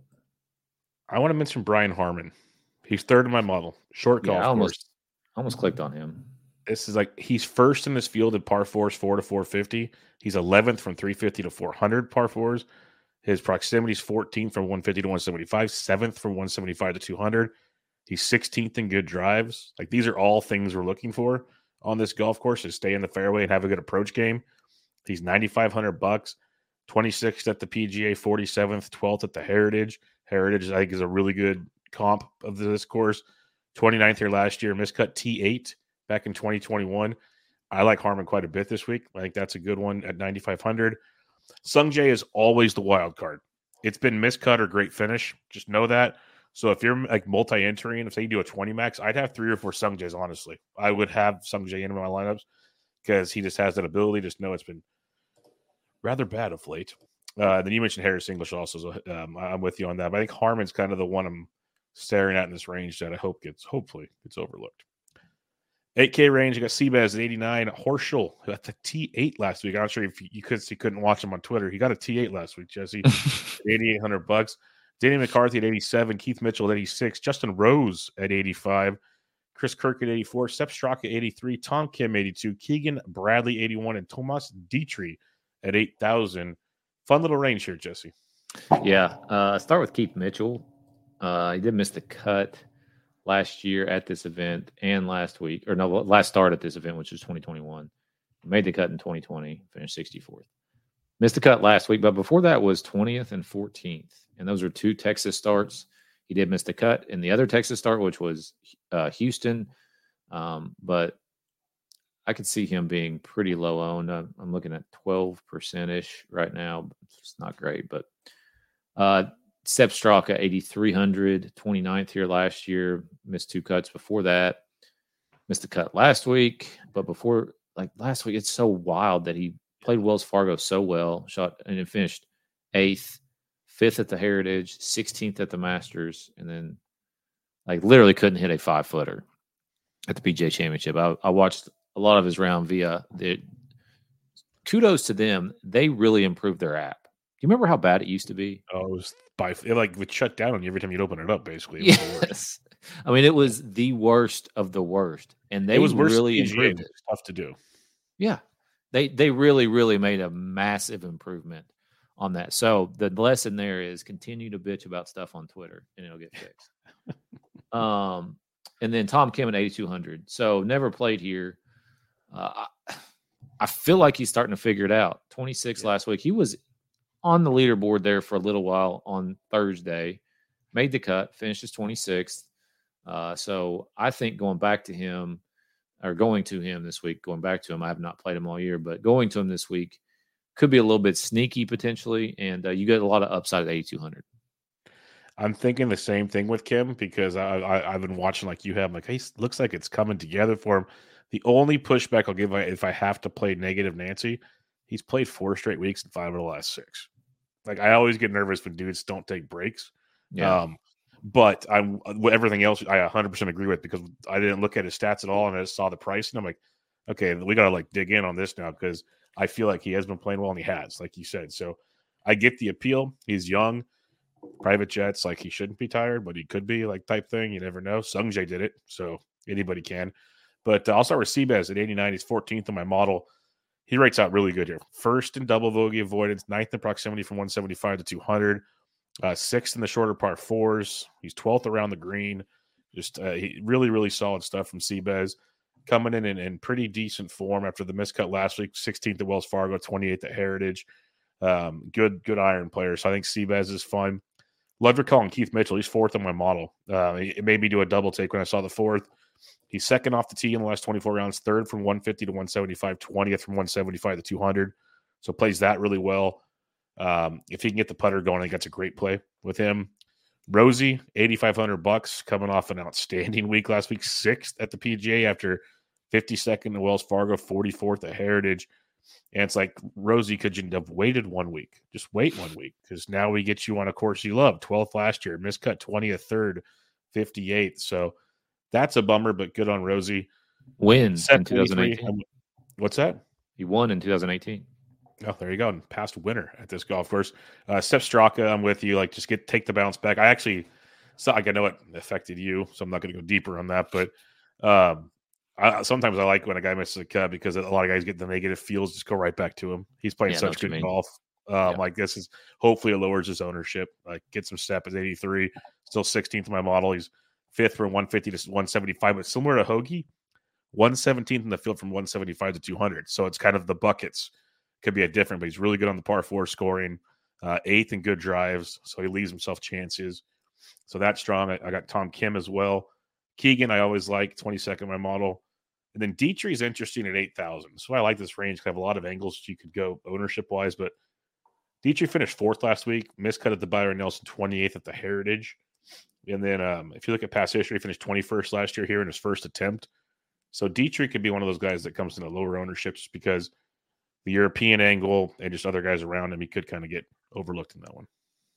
I want to mention Brian Harman. He's third in my model. Short golf Yeah, I almost, course. almost clicked on him. This is like, he's first in this field at par fours, four to four fifty. He's eleventh from three fifty to four hundred par fours. His proximity is fourteenth from one fifty to one seventy-five, seventh from one seventy-five to two hundred. He's sixteenth in good drives. Like, these are all things we're looking for on this golf course, to stay in the fairway and have a good approach game. He's ninety-five hundred bucks, twenty-sixth at the P G A, forty-seventh, twelfth at the Heritage. Heritage, I think, is a really good comp of this course. twenty-ninth here last year, miscut T eight back in twenty twenty-one. I like Harman quite a bit this week. I think that's a good one at ninety-five hundred. Sungjae is always the wild card. It's been miscut or great finish. Just know that. So if you're like multi-entering, if say you do a twenty max, I'd have three or four Sungjaes, honestly. I would have Sungjae in my lineups because he just has that ability. Just know it's been rather bad of late. Uh, then you mentioned Harris English also, so um, I'm with you on that. But I think Harman's kind of the one I'm staring at in this range that I hope gets, hopefully, gets overlooked. eight K range, you got Seabass at eighty-nine. Horschel at the T eight last week. I'm not sure if you could you couldn't watch him on Twitter. He got a T eight last week, Jesse. eighty-eight hundred bucks. Danny McCarthy at eighty-seven. Keith Mitchell at eighty-six. Justin Rose at eighty-five. Chris Kirk at eighty-four. Sepp Straka at eighty-three. Tom Kim eighty-two. Keegan Bradley eighty-one. And Tomas Dietrich at eight thousand. Fun little range here, Jesse. Yeah. Uh, start with Keith Mitchell. Uh, he did miss the cut last year at this event and last week, or no, last start at this event, which was twenty twenty-one. Made the cut in twenty twenty, finished sixty-fourth. Missed the cut last week, but before that was twentieth and fourteenth. And those are two Texas starts. He did miss the cut in the other Texas start, which was uh, Houston. Um, but I could see him being pretty low owned. I'm, I'm looking at twelve percent-ish right now. It's not great, but uh, Sepp Straka, eighty-three hundred, twenty-ninth here last year. Missed two cuts before that. Missed the cut last week. But before, like last week, it's so wild that he played Wells Fargo so well, shot and it finished eighth, fifth at the Heritage, sixteenth at the Masters, and then like literally couldn't hit a five footer at the P G A Championship. I, I watched a lot of his round via the. Kudos to them; they really improved their app. Do you remember how bad it used to be? Oh, it was by it like would shut down on you every time you'd open it up. Basically, it yes. I mean, it was the worst of the worst, and they it was worse really than P G A. improved It it. was tough to do. Yeah, they they really really made a massive improvement on that. So the lesson there is continue to bitch about stuff on Twitter and it'll get fixed. um, and then Tom Kim at eighty-two hundred. So never played here. Uh, I, I feel like he's starting to figure it out. twenty-six yeah. last week. He was on the leaderboard there for a little while on Thursday, made the cut, finishes twenty-sixth. Uh, so I think going back to him or going to him this week, going back to him, I have not played him all year, but going to him this week could be a little bit sneaky potentially. And uh, you get a lot of upside at eighty-two hundred. I'm thinking the same thing with Kim because I, I, I've been watching like you have. Like, he looks like it's coming together for him. The only pushback I'll give if I have to play negative Nancy, he's played four straight weeks and five of the last six. Like, I always get nervous when dudes don't take breaks. Yeah. Um, but I'm everything else I one hundred percent agree with because I didn't look at his stats at all and I just saw the price and I'm like, okay, we got to like dig in on this now because I feel like he has been playing well and he has, like you said. So I get the appeal. He's young, private jets, like he shouldn't be tired, but he could be, like type thing. You never know. Sungjae did it, so anybody can. But uh, I'll start with Seabez at eighty-nine. He's fourteenth on my model. He rates out really good here. First in double bogey avoidance, ninth in proximity from one seventy-five to two hundred, uh, sixth in the shorter par fours. He's twelfth around the green. Just uh, he, really, really solid stuff from Seabez. Coming in, in in pretty decent form after the miscut last week. sixteenth at Wells Fargo, twenty-eighth at Heritage. Um, good, good iron player. So I think Seabez is fun. Ludwig calling Keith Mitchell. He's fourth on my model. Uh, it made me do a double take when I saw the fourth. He's second off the tee in the last twenty-four rounds, third from one fifty to one seventy-five, twentieth from one seventy-five to two hundred. So plays that really well. Um, if he can get the putter going, I think that's a great play with him. Rosie, eighty-five hundred bucks, coming off an outstanding week last week, sixth at the P G A after fifty-second at Wells Fargo, forty-fourth at Heritage. And it's like, Rosie, could you have waited one week? Just wait one week because now we get you on a course you love. twelfth last year, miscut twentieth, third, fifty-eighth. So that's a bummer, but good on Rosie. Wins in twenty eighteen. What's that? He won in two thousand eighteen. Oh, there you go. And past winner at this golf course. Uh, Steph Straka, I'm with you. Like, just get take the bounce back. I actually saw, like, I know it affected you, so I'm not going to go deeper on that. But um, I, sometimes I like when a guy misses a cut because a lot of guys get the negative feels, just go right back to him. He's playing yeah, such good golf. Um, yeah. Like, this is hopefully it lowers his ownership. Like, get some step at eighty-three, still sixteenth in my model. He's fifth from one fifty to one seventy-five, but similar to Hoagie, one seventeenth in the field from one seventy-five to two hundred. So it's kind of the buckets. Could be a different, but he's really good on the par four scoring, uh, eighth in good drives. So he leaves himself chances. So that's strong. I, I got Tom Kim as well. Keegan, I always like, twenty-second my model. And then Dietrich's interesting at eight thousand. So I like this range. I have a lot of angles you could go ownership wise, but Dietrich finished fourth last week, miscut at the Byron Nelson, twenty-eighth at the Heritage. And then um, if you look at past history, he finished twenty-first last year here in his first attempt. So Dietrich could be one of those guys that comes in a lower ownership just because the European angle and just other guys around him, he could kind of get overlooked in that one.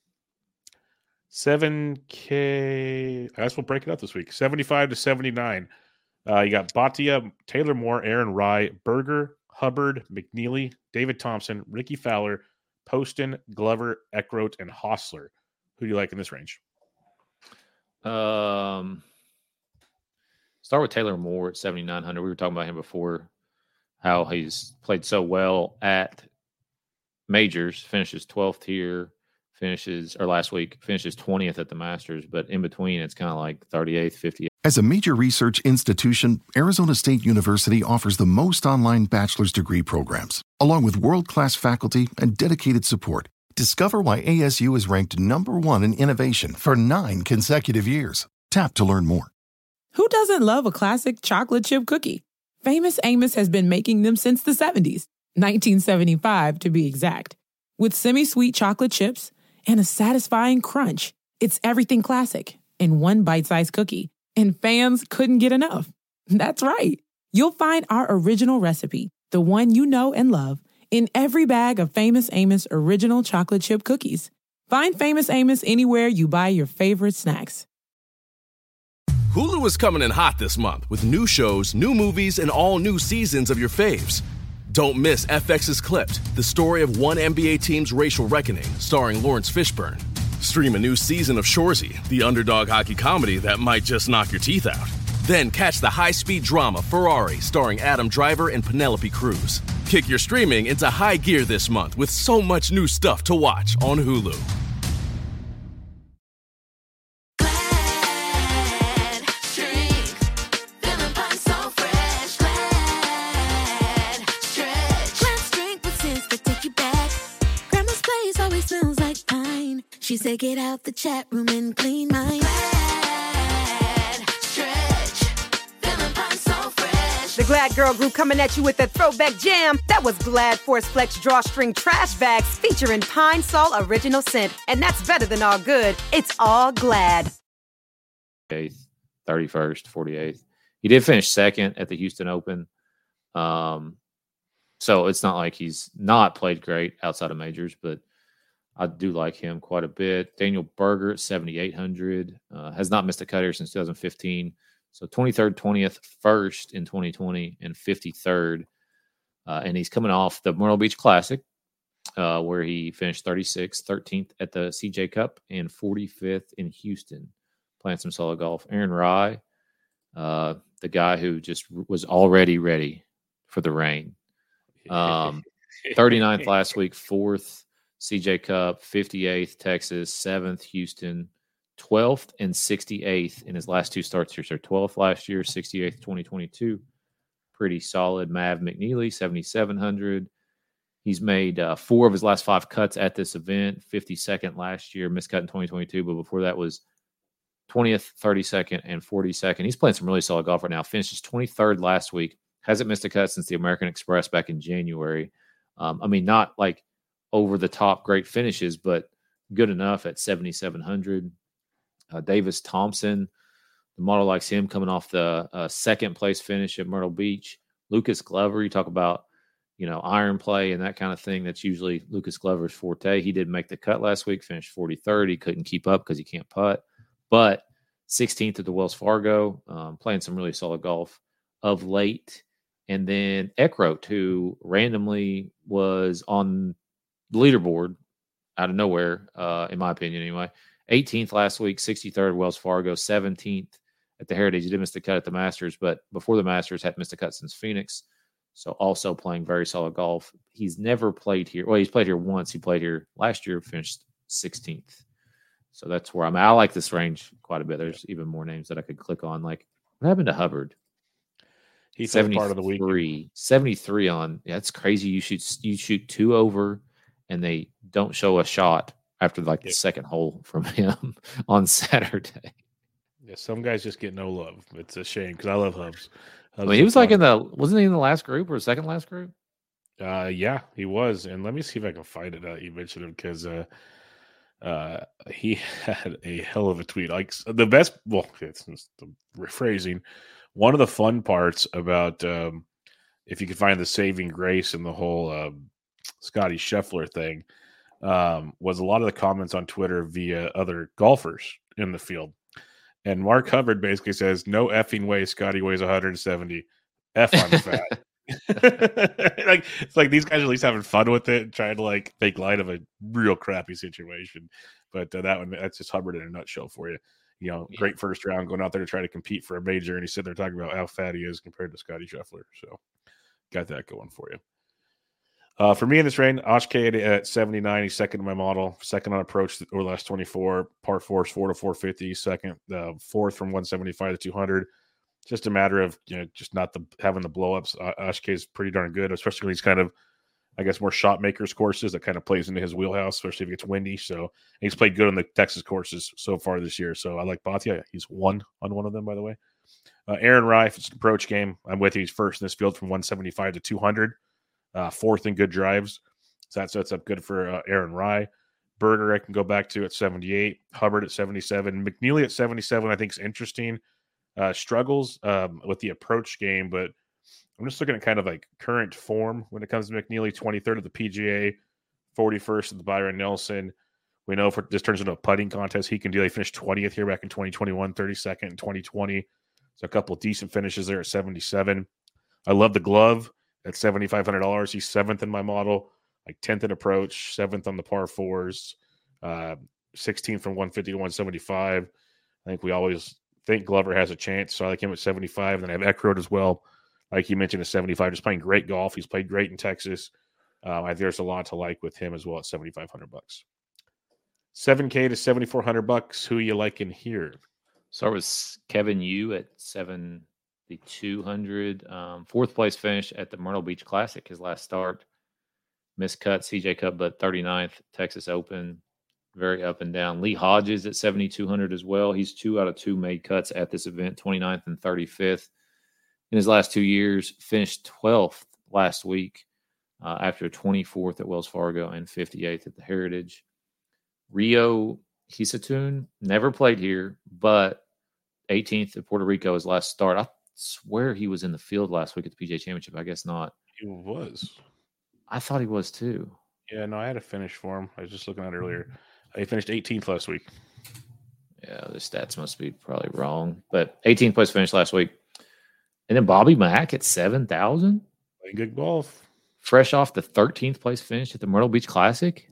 seven K. I guess we'll break it up this week. seventy-five to seventy-nine. Uh, you got Bhatia, Taylor Moore, Aaron Rye, Berger, Hubbard, McNeely, David Thompson, Ricky Fowler, Poston, Glover, Eckroat, and Hostler. Who do you like in this range? Um, start with Taylor Moore at seventy-nine hundred. We were talking about him before, how he's played so well at majors, finishes twelfth here, finishes, or last week, finishes twentieth at the Masters, but in between, it's kind of like thirty-eighth, fifty-eighth. As a major research institution, Arizona State University offers the most online bachelor's degree programs. Along with world-class faculty and dedicated support, discover why A S U is ranked number one in innovation for nine consecutive years. Tap to learn more. Who doesn't love a classic chocolate chip cookie? Famous Amos has been making them since the seventies, nineteen seventy-five to be exact. With semi-sweet chocolate chips and a satisfying crunch, it's everything classic in one bite-sized cookie. And fans couldn't get enough. That's right. You'll find our original recipe, the one you know and love, in every bag of Famous Amos original chocolate chip cookies. Find Famous Amos anywhere you buy your favorite snacks. Hulu is coming in hot this month with new shows, new movies, and all new seasons of your faves. Don't miss F X's Clipped, the story of one N B A team's racial reckoning, starring Lawrence Fishburne. Stream a new season of Shoresy, the underdog hockey comedy that might just knock your teeth out. Then catch the high-speed drama Ferrari starring Adam Driver and Penelope Cruz. Kick your streaming into high gear this month with so much new stuff to watch on Hulu. She said, get out the chat room and clean mine. Glad, stretch, feeling fine, so fresh. The Glad Girl Group coming at you with a throwback jam. That was Glad Force Flex Drawstring Trash Bags featuring Pine Sol Original Scent. And that's better than all good. It's all Glad. eighth, thirty-first, forty-eighth. He did finish second at the Houston Open. Um, so it's not like he's not played great outside of majors, but I do like him quite a bit. Daniel Berger at seventy-eight hundred. Uh, has not missed a cut here since two thousand fifteen. So twenty-third, twentieth, first in twenty twenty, and fifty-third. Uh, and he's coming off the Myrtle Beach Classic, uh, where he finished thirty-sixth, thirteenth at the C J Cup, and forty-fifth in Houston, playing some solid golf. Aaron Rai, uh, the guy who just was already ready for the rain. Um, thirty-ninth last week, fourth. C J Cup, fifty-eighth, Texas, seventh, Houston, twelfth, and sixty-eighth in his last two starts here. So twelfth last year, sixty-eighth, twenty twenty-two. Pretty solid. Mav McNeely, seventy-seven hundred. He's made uh, four of his last five cuts at this event, fifty-second last year, missed cut in twenty twenty-two, but before that was twentieth, thirty-second, and forty-second. He's playing some really solid golf right now. Finishes twenty-third last week. Hasn't missed a cut since the American Express back in January. Um, I mean, not like over the top great finishes, but good enough at seventy-seven hundred. Uh, Davis Thompson, the model likes him coming off the uh, second place finish at Myrtle Beach. Lucas Glover, you talk about, you know, iron play and that kind of thing. That's usually Lucas Glover's forte. He did make the cut last week, finished forty-third. He couldn't keep up because he can't putt, but sixteenth at the Wells Fargo, um, playing some really solid golf of late. And then Eckroat, who randomly was on leaderboard out of nowhere, uh, in my opinion anyway. eighteenth last week, sixty-third Wells Fargo, seventeenth at the Heritage. He did miss the cut at the Masters, but before the Masters, hadn't missed a cut since Phoenix. So also playing very solid golf. He's never played here. Well, he's played here once. He played here last year, finished sixteenth. So that's where I'm at. I like this range quite a bit. There's even more names that I could click on. Like, what happened to Hubbard? He's part of the week. seventy-three on. Yeah, it's crazy. You shoot you shoot two over, and they don't show a shot after like the yeah. second hole from him on Saturday. Yeah, some guys just get no love. It's a shame because I love Hubs. Hubs I mean, he was fun. like in the wasn't he in the last group or second last group? Uh, yeah, he was. And let me see if I can find it. Uh, you mentioned him because uh, uh, he had a hell of a tweet. Like the best. Well, it's, it's the rephrasing. One of the fun parts about um, if you could find the saving grace in the whole um, Scotty Scheffler thing um, was a lot of the comments on Twitter via other golfers in the field. And Mark Hubbard basically says, no effing way Scotty weighs one hundred seventy. F on fat. like It's like these guys are at least having fun with it, trying to like make light of a real crappy situation. But uh, that one, that's just Hubbard in a nutshell for you. You know, yeah. Great first round going out there to try to compete for a major. And he's sitting there talking about how fat he is compared to Scotty Scheffler. So got that going for you. Uh, for me in this rain, Oshkade at seventy-nine. He's second in my model, second on approach over the last twenty-four. Par fours, four to four fifty. Second, uh, fourth from one seventy-five to two hundred. Just a matter of, you know, just not the having the blow ups. Uh, Oshkade is pretty darn good, especially when he's kind of, I guess, more shot makers courses that kind of plays into his wheelhouse, especially if it gets windy. So he's played good on the Texas courses so far this year. So I like Bhatia. He's one on one of them, by the way. Uh, Aaron Rai, if it's an approach game, I'm with you. He's first in this field from one seventy-five to two hundred. Uh, fourth in good drives. So that sets up good for uh, Aaron Rai. Berger, I can go back to at seventy-eight. Hubbard at seventy-seven. McNeely at seventy-seven, I think is interesting. Uh, struggles um, with the approach game, but I'm just looking at kind of like current form when it comes to McNeely. twenty-third at the P G A, forty-first at the Byron Nelson. We know if this turns into a putting contest, he can do. They finished twentieth here back in twenty twenty-one, thirty-second in twenty twenty. So a couple of decent finishes there at seventy-seven. I love the glove at seventy-five hundred dollars. He's seventh in my model, like tenth in approach, seventh on the par fours, uh, sixteenth from one fifty to one seventy-five. I think we always think Glover has a chance, so I like him at seventy-five. And then I have Eckroat as well. Like you mentioned, at seventy-five, just playing great golf. He's played great in Texas. Um, I think there's a lot to like with him as well at seventy-five hundred bucks. seven K to seventy-four hundred bucks. Who you like in here? Start with Kevin Yu at seventy-two hundred. Um, fourth place finish at the Myrtle Beach Classic, his last start. Missed cut, C J Cup, but thirty-ninth, Texas Open. Very up and down. Lee Hodges at seventy-two hundred as well. He's two out of two made cuts at this event, twenty-ninth and thirty-fifth. In his last two years, finished twelfth last week uh, after twenty-fourth at Wells Fargo and fifty-eighth at the Heritage. Rio Hisatun never played here, but eighteenth at Puerto Rico his last start. I swear he was in the field last week at the P G A Championship. I guess not. He was. I thought he was too. Yeah, no, I had a finish for him. I was just looking at it earlier. He finished eighteenth last week. Yeah, the stats must be probably wrong. But eighteenth place finish last week. And then Bobby Mack at seven thousand. Playing good golf. Fresh off the thirteenth place finish at the Myrtle Beach Classic.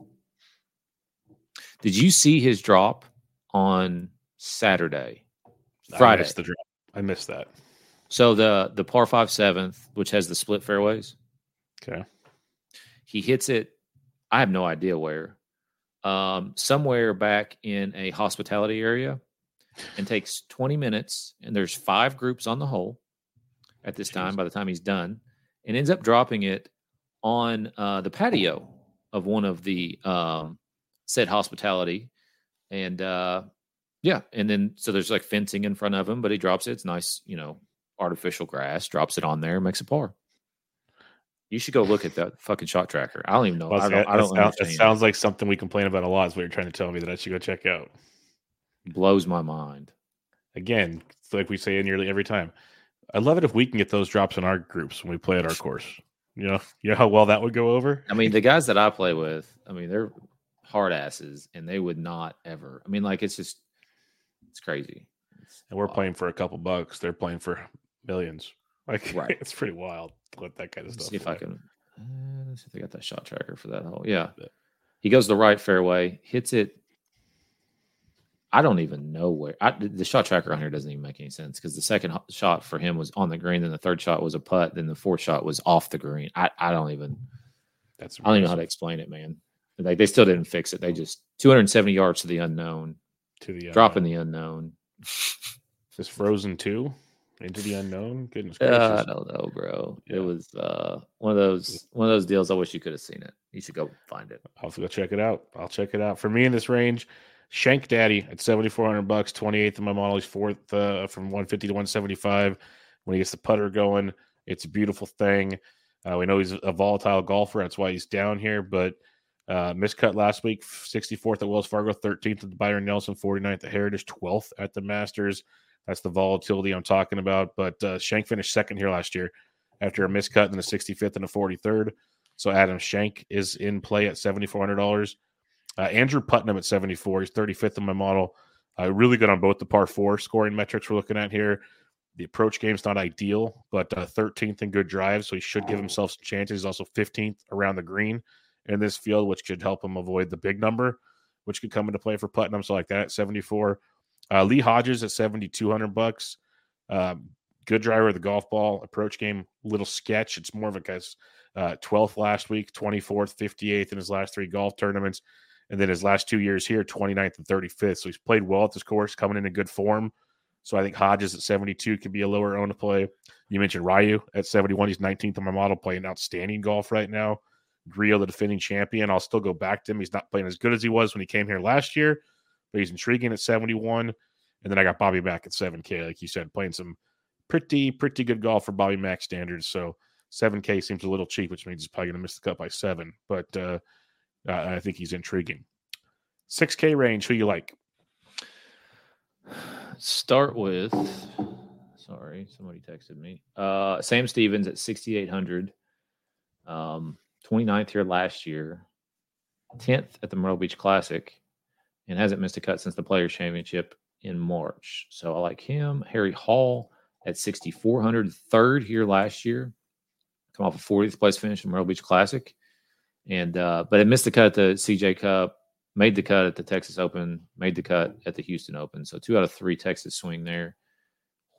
Did you see his drop on Saturday? Friday. I missed the drop. I missed that. So the, the par five seventh, which has the split fairways. Okay. He hits it, I have no idea where, um, somewhere back in a hospitality area, and takes twenty minutes. And there's five groups on the hole at this time by the time he's done, and ends up dropping it on uh, the patio of one of the um, said hospitality. And uh, yeah, and then so there's like fencing in front of him, but he drops it. It's nice, you know, artificial grass, drops it on there, makes a par. You should go look at that fucking shot tracker. I don't even know. Well, I don't, I don't it, understand. It sounds like something we complain about a lot is what you're trying to tell me that I should go check out. Blows my mind. Again, it's like we say nearly every time. I love it if we can get those drops in our groups when we play at our course. You know, you know how well that would go over? I mean, the guys that I play with, I mean, they're hard asses, and they would not ever. I mean, like, it's just, it's crazy. It's and we're wild. playing for a couple bucks. They're playing for millions. Like, right. It's pretty wild. Let that kind of Let's stuff. see if play. I can. Uh, let's see if I got that shot tracker for that hole. Yeah, he goes the right fairway, hits it. I don't even know where. I, the shot tracker on here doesn't even make any sense because the second ho- shot for him was on the green, then the third shot was a putt, then the fourth shot was off the green. I, I don't even. That's I don't even know how to explain it, man. Like, they still didn't fix it. They just two hundred seventy yards to the unknown, to the dropping the unknown. Is Frozen two into the unknown? Goodness Uh, gracious! I don't know, bro. Yeah. It was uh, one of those one of those deals. I wish you could have seen it. You should go find it. I'll have to go check it out. I'll check it out. For me in this range, Shank Daddy at seventy-four hundred bucks, twenty-eighth in my model. He's fourth uh, from one fifty to one seventy-five. When he gets the putter going, it's a beautiful thing. Uh, we know he's a volatile golfer. That's why he's down here. But uh, miscut last week, sixty-fourth at Wells Fargo, thirteenth at the Byron Nelson, forty-ninth at Heritage, twelfth at the Masters. That's the volatility I'm talking about. But uh, Shank finished second here last year after a miscut in the sixty-fifth and a forty-third. So Adam Shank is in play at seventy-four hundred dollars. Uh, Andrew Putnam at seventy-four. He's thirty-fifth in my model. Uh, really good on both the par four scoring metrics we're looking at here. The approach game's not ideal, but uh, thirteenth in good drives, so he should give himself some chances. He's also fifteenth around the green in this field, which could help him avoid the big number, which could come into play for Putnam. So like that at seventy-four. Uh, Lee Hodges at seventy-two hundred bucks. Um, good driver of the golf ball. Approach game, little sketch. It's more of a guy's uh, twelfth last week, twenty-fourth, fifty-eighth in his last three golf tournaments. And then his last two years here, twenty-ninth and thirty-fifth. So he's played well at this course, coming in a good form. So I think Hodges at seventy-two could be a lower own to play. You mentioned Ryu at seventy-one. He's nineteenth on my model, playing outstanding golf right now. Grillo, the defending champion. I'll still go back to him. He's not playing as good as he was when he came here last year, but he's intriguing at seventy-one. And then I got Bobby Mack at seven K, like you said, playing some pretty, pretty good golf for Bobby Mack standards. So seven K seems a little cheap, which means he's probably going to miss the cut by seven. But uh, I think he's intriguing. six K range, who you like? Start with, sorry, somebody texted me. Uh, Sam Stevens at sixty-eight hundred. Um, twenty-ninth here last year. tenth at the Myrtle Beach Classic. And hasn't missed a cut since the Players' Championship in March. So I like him. Harry Hall at sixty-four hundred. Third here last year. Come off a fortieth place finish in Myrtle Beach Classic. And uh, but it missed the cut at the C J Cup. Made the cut at the Texas Open, made the cut at the Houston Open. So two out of three Texas swing there.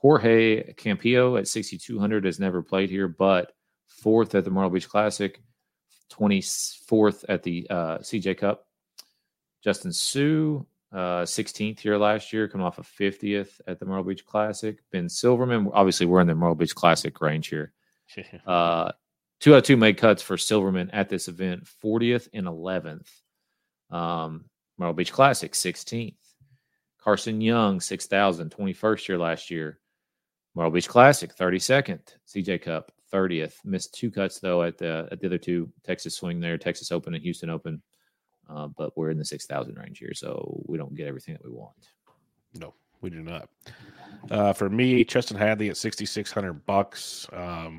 Jorge Campillo at sixty-two hundred has never played here, but fourth at the Myrtle Beach Classic, twenty-fourth at the uh, C J Cup. Justin Sue, uh, sixteenth here last year, coming off of fiftieth at the Myrtle Beach Classic. Ben Silverman, obviously we're in the Myrtle Beach Classic range here. Uh, two out of two made cuts for Silverman at this event, fortieth and eleventh. Um, Myrtle Beach Classic, sixteenth. Carson Young, six thousand, twenty-first year last year. Myrtle Beach Classic, thirty-second. C J Cup, thirtieth. Missed two cuts, though, at the at the other two. Texas swing there, Texas Open and Houston Open. Uh, but we're in the six thousand range here, so we don't get everything that we want. No, we do not. Uh, for me, Cheston Hadley at sixty-six hundred bucks. Um,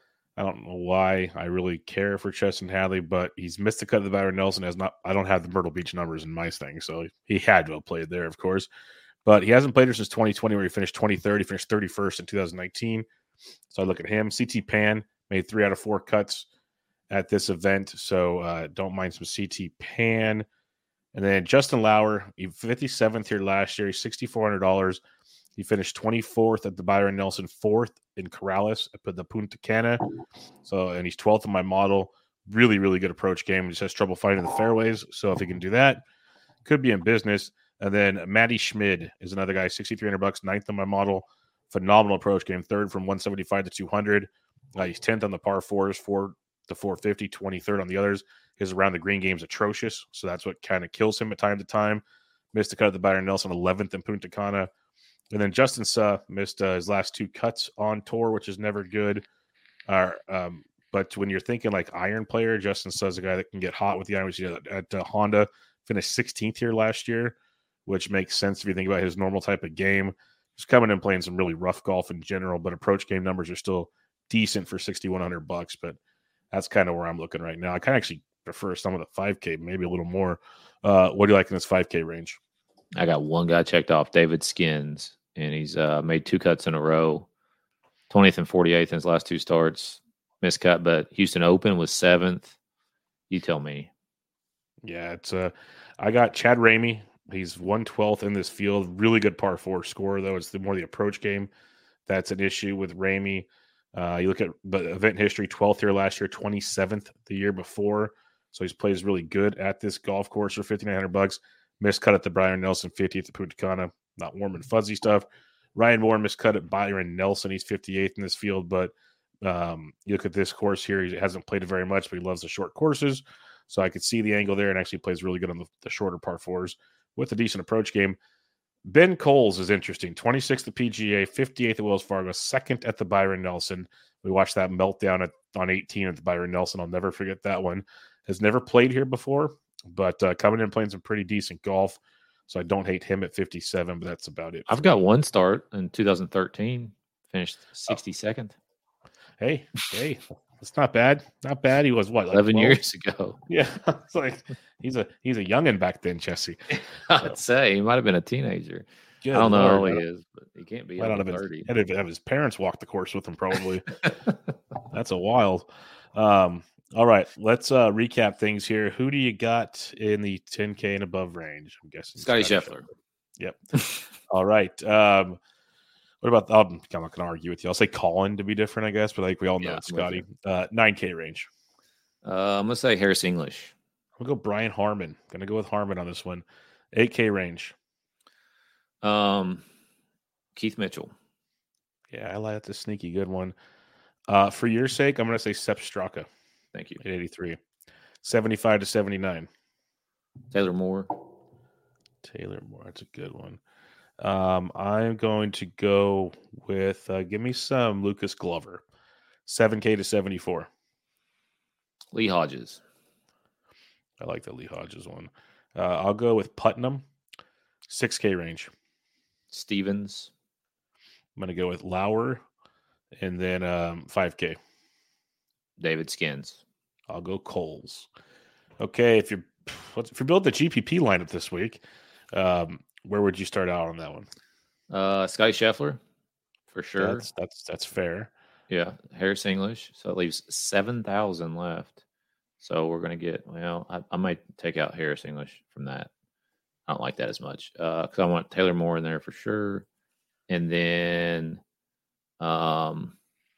I don't know why I really care for Cheston Hadley, but he's missed the cut of the Byron Nelson. Has not. I don't have the Myrtle Beach numbers in my thing, so he had to have played there, of course. But he hasn't played her since twenty twenty, where he finished twenty-third. He finished thirty-first in two thousand nineteen. So I look at him. C T Pan made three out of four cuts at this event, so uh, don't mind some C T Pan. And then Justin Lauer, he fifty-seventh here last year. He's six thousand four hundred dollars. He finished twenty-fourth at the Byron Nelson, fourth in Corrales at the Punta Cana. So, and he's twelfth in my model. Really, really good approach game. He just has trouble finding the fairways. So if he can do that, could be in business. And then Matty Schmid is another guy, sixty-three hundred bucks, ninth on my model. Phenomenal approach game, third from one seventy-five to two hundred. Uh, he's tenth on the par fours, four to four fifty, twenty-third on the others. His around the green game is atrocious, so that's what kind of kills him at time to time. Missed the cut of the Byron Nelson, eleventh in Punta Cana. And then Justin Suh missed uh, his last two cuts on tour, which is never good. Uh, um, but when you're thinking like iron player, Justin Suh is a guy that can get hot with the iron. Which at, at uh, Honda, finished sixteenth here last year, which makes sense if you think about his normal type of game. Just coming in playing some really rough golf in general, but approach game numbers are still decent for sixty-one hundred bucks. But that's kind of where I'm looking right now. I kind of actually prefer some of the five K, maybe a little more. Uh, what do you like in this five K range? I got one guy checked off, David Skins, and he's uh, made two cuts in a row, twentieth and forty-eighth in his last two starts. Missed cut, but Houston Open was seventh. You tell me. Yeah, it's uh, I got Chad Ramey. He's one twelfth in this field. Really good par four scorer, though. It's the more the approach game that's an issue with Ramey. Uh, you look at the event history, twelfth here last year, twenty-seventh the year before. So he's plays really good at this golf course for fifty-nine hundred bucks. Missed cut at the Byron Nelson, fiftieth at Punta Cana. Not warm and fuzzy stuff. Ryan Moore missed cut at Byron Nelson. He's fifty-eighth in this field, but um, you look at this course here. He hasn't played it very much, but he loves the short courses. So I could see the angle there and actually plays really good on the, the shorter par fours with a decent approach game. Ben Coles is interesting. twenty-sixth at P G A, fifty-eighth at Wells Fargo, second at the Byron Nelson. We watched that meltdown at, on eighteen at the Byron Nelson. I'll never forget that one. Has never played here before, but uh, coming in playing some pretty decent golf. So I don't hate him at fifty-seven, but that's about it. I've got one start in two thousand thirteen, finished sixty-second. Hey, hey, that's not bad. Not bad. He was what, like eleven twelve years ago. Yeah, it's like he's a he's a youngin' back then, Jesse. I'd say he might have been a teenager. Good I don't know Lord, how he is, but he can't be Might not under have thirty. his, had to have his parents walk the course with him, probably. That's a wild. Um, all right, let's uh, recap things here. Who do you got in the ten K and above range? I'm guessing Scotty Scheffler. Yep. All right. Um, what about? I'm not going to argue with you. I'll say Colin to be different, I guess, but like we all know Yeah, it's I'm with Scotty. Uh, nine K range. Uh, I'm gonna say Harris English. I'm gonna go Brian Harmon. Gonna go with Harmon on this one. eight K range. Um, Keith Mitchell. Yeah, I like the sneaky good one. Uh, for your sake, I'm gonna say Sepp Straka. Thank you. At eighty-three. seventy-five to seventy-nine. Taylor Moore. Taylor Moore. That's a good one. Um, I'm going to go with uh, give me some Lucas Glover. seven K to seventy-four. Lee Hodges. I like the Lee Hodges one. Uh, I'll go with Putnam. six K range. Stevens. I'm going to go with Lauer. And then um, five K. David Skins. I'll go Coles. Okay, if you're if you're building the G P P lineup this week, um, where would you start out on that one? Uh, Scotty Scheffler, for sure. That's that's that's fair. Yeah, Harris English. So it leaves seven thousand left. So we're gonna get. Well, I, I might take out Harris English from that. I don't like that as much because uh, I want Taylor Moore in there for sure. And then Um,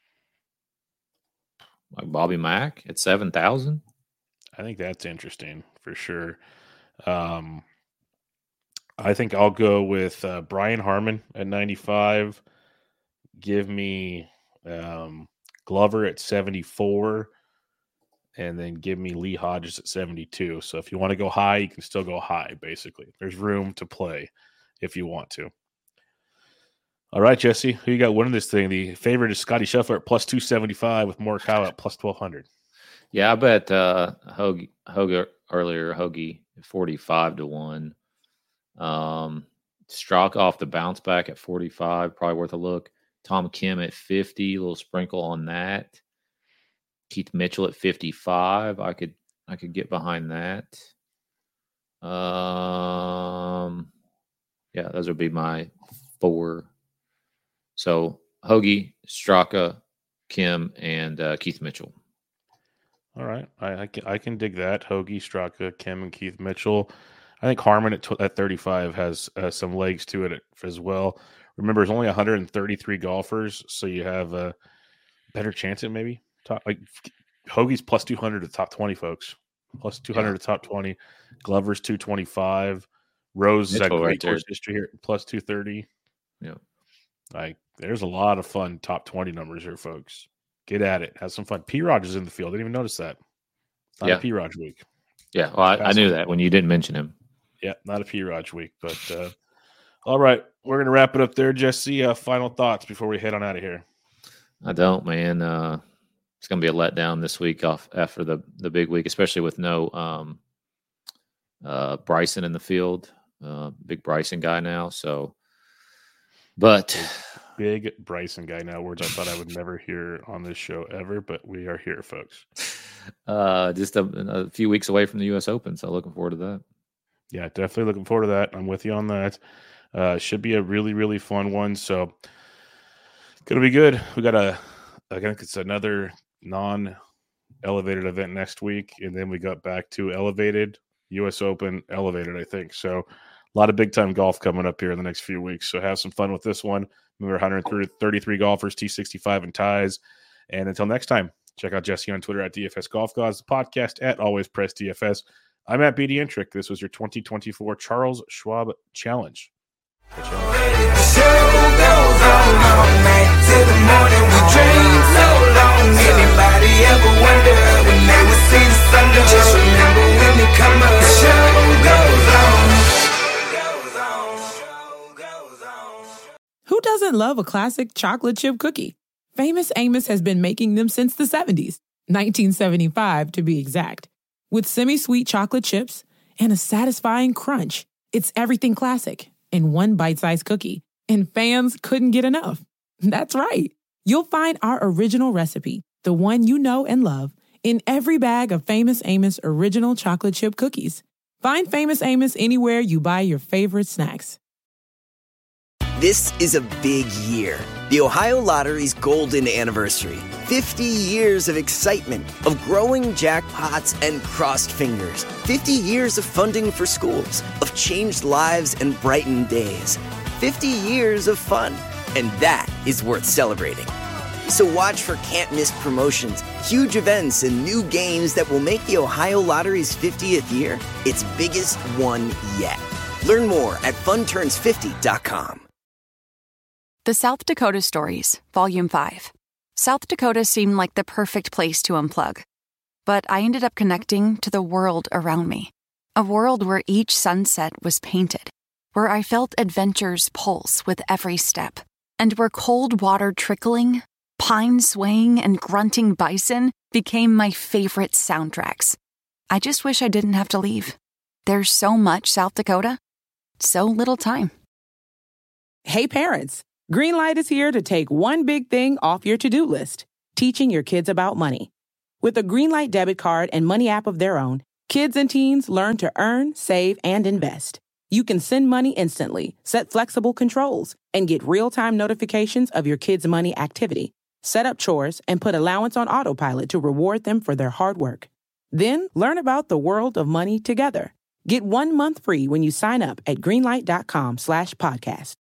like Bobby Mack at seven thousand. I think that's interesting for sure. Um, I think I'll go with uh, Brian Harmon at ninety-five. Give me um, Glover at seventy-four. And then give me Lee Hodges at seventy-two. So if you want to go high, you can still go high, basically. There's room to play if you want to. All right, Jesse, who you got winning this thing? The favorite is Scotty Scheffler at plus two seventy-five with Morikawa at plus twelve hundred. Yeah, I bet uh, Hoagie, Hoagie earlier, Hoagie forty-five to one. Um, Straka off the bounce back at forty-five, probably worth a look. Tom Kim at fifty, a little sprinkle on that. Keith Mitchell at fifty-five. I could I could get behind that. Um, yeah, those would be my four. So Hoagie, Straka, Kim, and uh, Keith Mitchell. All right, I, I can I can dig that. Hoagie, Straka, Kim, and Keith Mitchell. I think Harmon at, at thirty-five has uh, some legs to it as well. Remember, there's only one hundred thirty-three golfers, so you have a better chance at maybe top. Like Hoagie's plus two hundred to top twenty, folks. Plus two hundred yeah. to top twenty. Glover's two twenty-five. Rose has a great right course history here, plus two thirty. Yeah. Like, there's a lot of fun top twenty numbers here, folks. Get at it. Have some fun. P-Raj is in the field. I didn't even notice that. It's not yeah. a P-Raj week. Yeah, well, I, I knew that when you didn't mention him. Yeah, not a P-Raj week. But, uh, all right, we're going to wrap it up there. Jesse, uh, final thoughts before we head on out of here. I don't, man. Uh, it's going to be a letdown this week off after the, the big week, especially with no um, uh, Bryson in the field. Uh, big Bryson guy now. So, but big Bryson guy now. Words I thought I would never hear on this show ever, but we are here, folks. Uh, just a, a few weeks away from the U S Open, so looking forward to that. Yeah, definitely looking forward to that. I'm with you on that. Uh, should be a really, really fun one. So, gonna be good. We got a, I think it's another non-elevated event next week, and then we got back to elevated, U S Open, elevated, I think. So, a lot of big-time golf coming up here in the next few weeks. So, have some fun with this one. Remember, one hundred thirty-three golfers, T sixty-five and ties. And until next time, check out Jesse on Twitter at D F S Golf Gods, the podcast at Always Press D F S. I'm at B D Intric. This was your twenty twenty-four Charles Schwab Challenge. The show goes on all night till the morning. We dream so long. Anybody ever wonder when they would see the sun? Just remember when they come up. The show goes on. Who doesn't love a classic chocolate chip cookie? Famous Amos has been making them since the seventies, nineteen seventy-five to be exact. With semi-sweet chocolate chips and a satisfying crunch, it's everything classic in one bite-sized cookie, and fans couldn't get enough. That's right. You'll find our original recipe, the one you know and love, in every bag of Famous Amos original chocolate chip cookies. Find Famous Amos anywhere you buy your favorite snacks. This is a big year. The Ohio Lottery's golden anniversary. fifty years of excitement, of growing jackpots and crossed fingers. fifty years of funding for schools, of changed lives and brightened days. fifty years of fun, and that is worth celebrating. So watch for can't-miss promotions, huge events, and new games that will make the Ohio Lottery's fiftieth year its biggest one yet. Learn more at fun turns fifty dot com. The South Dakota Stories, Volume five. South Dakota seemed like the perfect place to unplug. But I ended up connecting to the world around me. A world where each sunset was painted, where I felt adventure's pulse with every step, and where cold water trickling, pine swaying, and grunting bison became my favorite soundtracks. I just wish I didn't have to leave. There's so much South Dakota, so little time. Hey parents, Greenlight is here to take one big thing off your to-do list, teaching your kids about money. With a Greenlight debit card and money app of their own, kids and teens learn to earn, save, and invest. You can send money instantly, set flexible controls, and get real-time notifications of your kids' money activity. Set up chores and put allowance on autopilot to reward them for their hard work. Then learn about the world of money together. Get one month free when you sign up at greenlight.com slash podcast.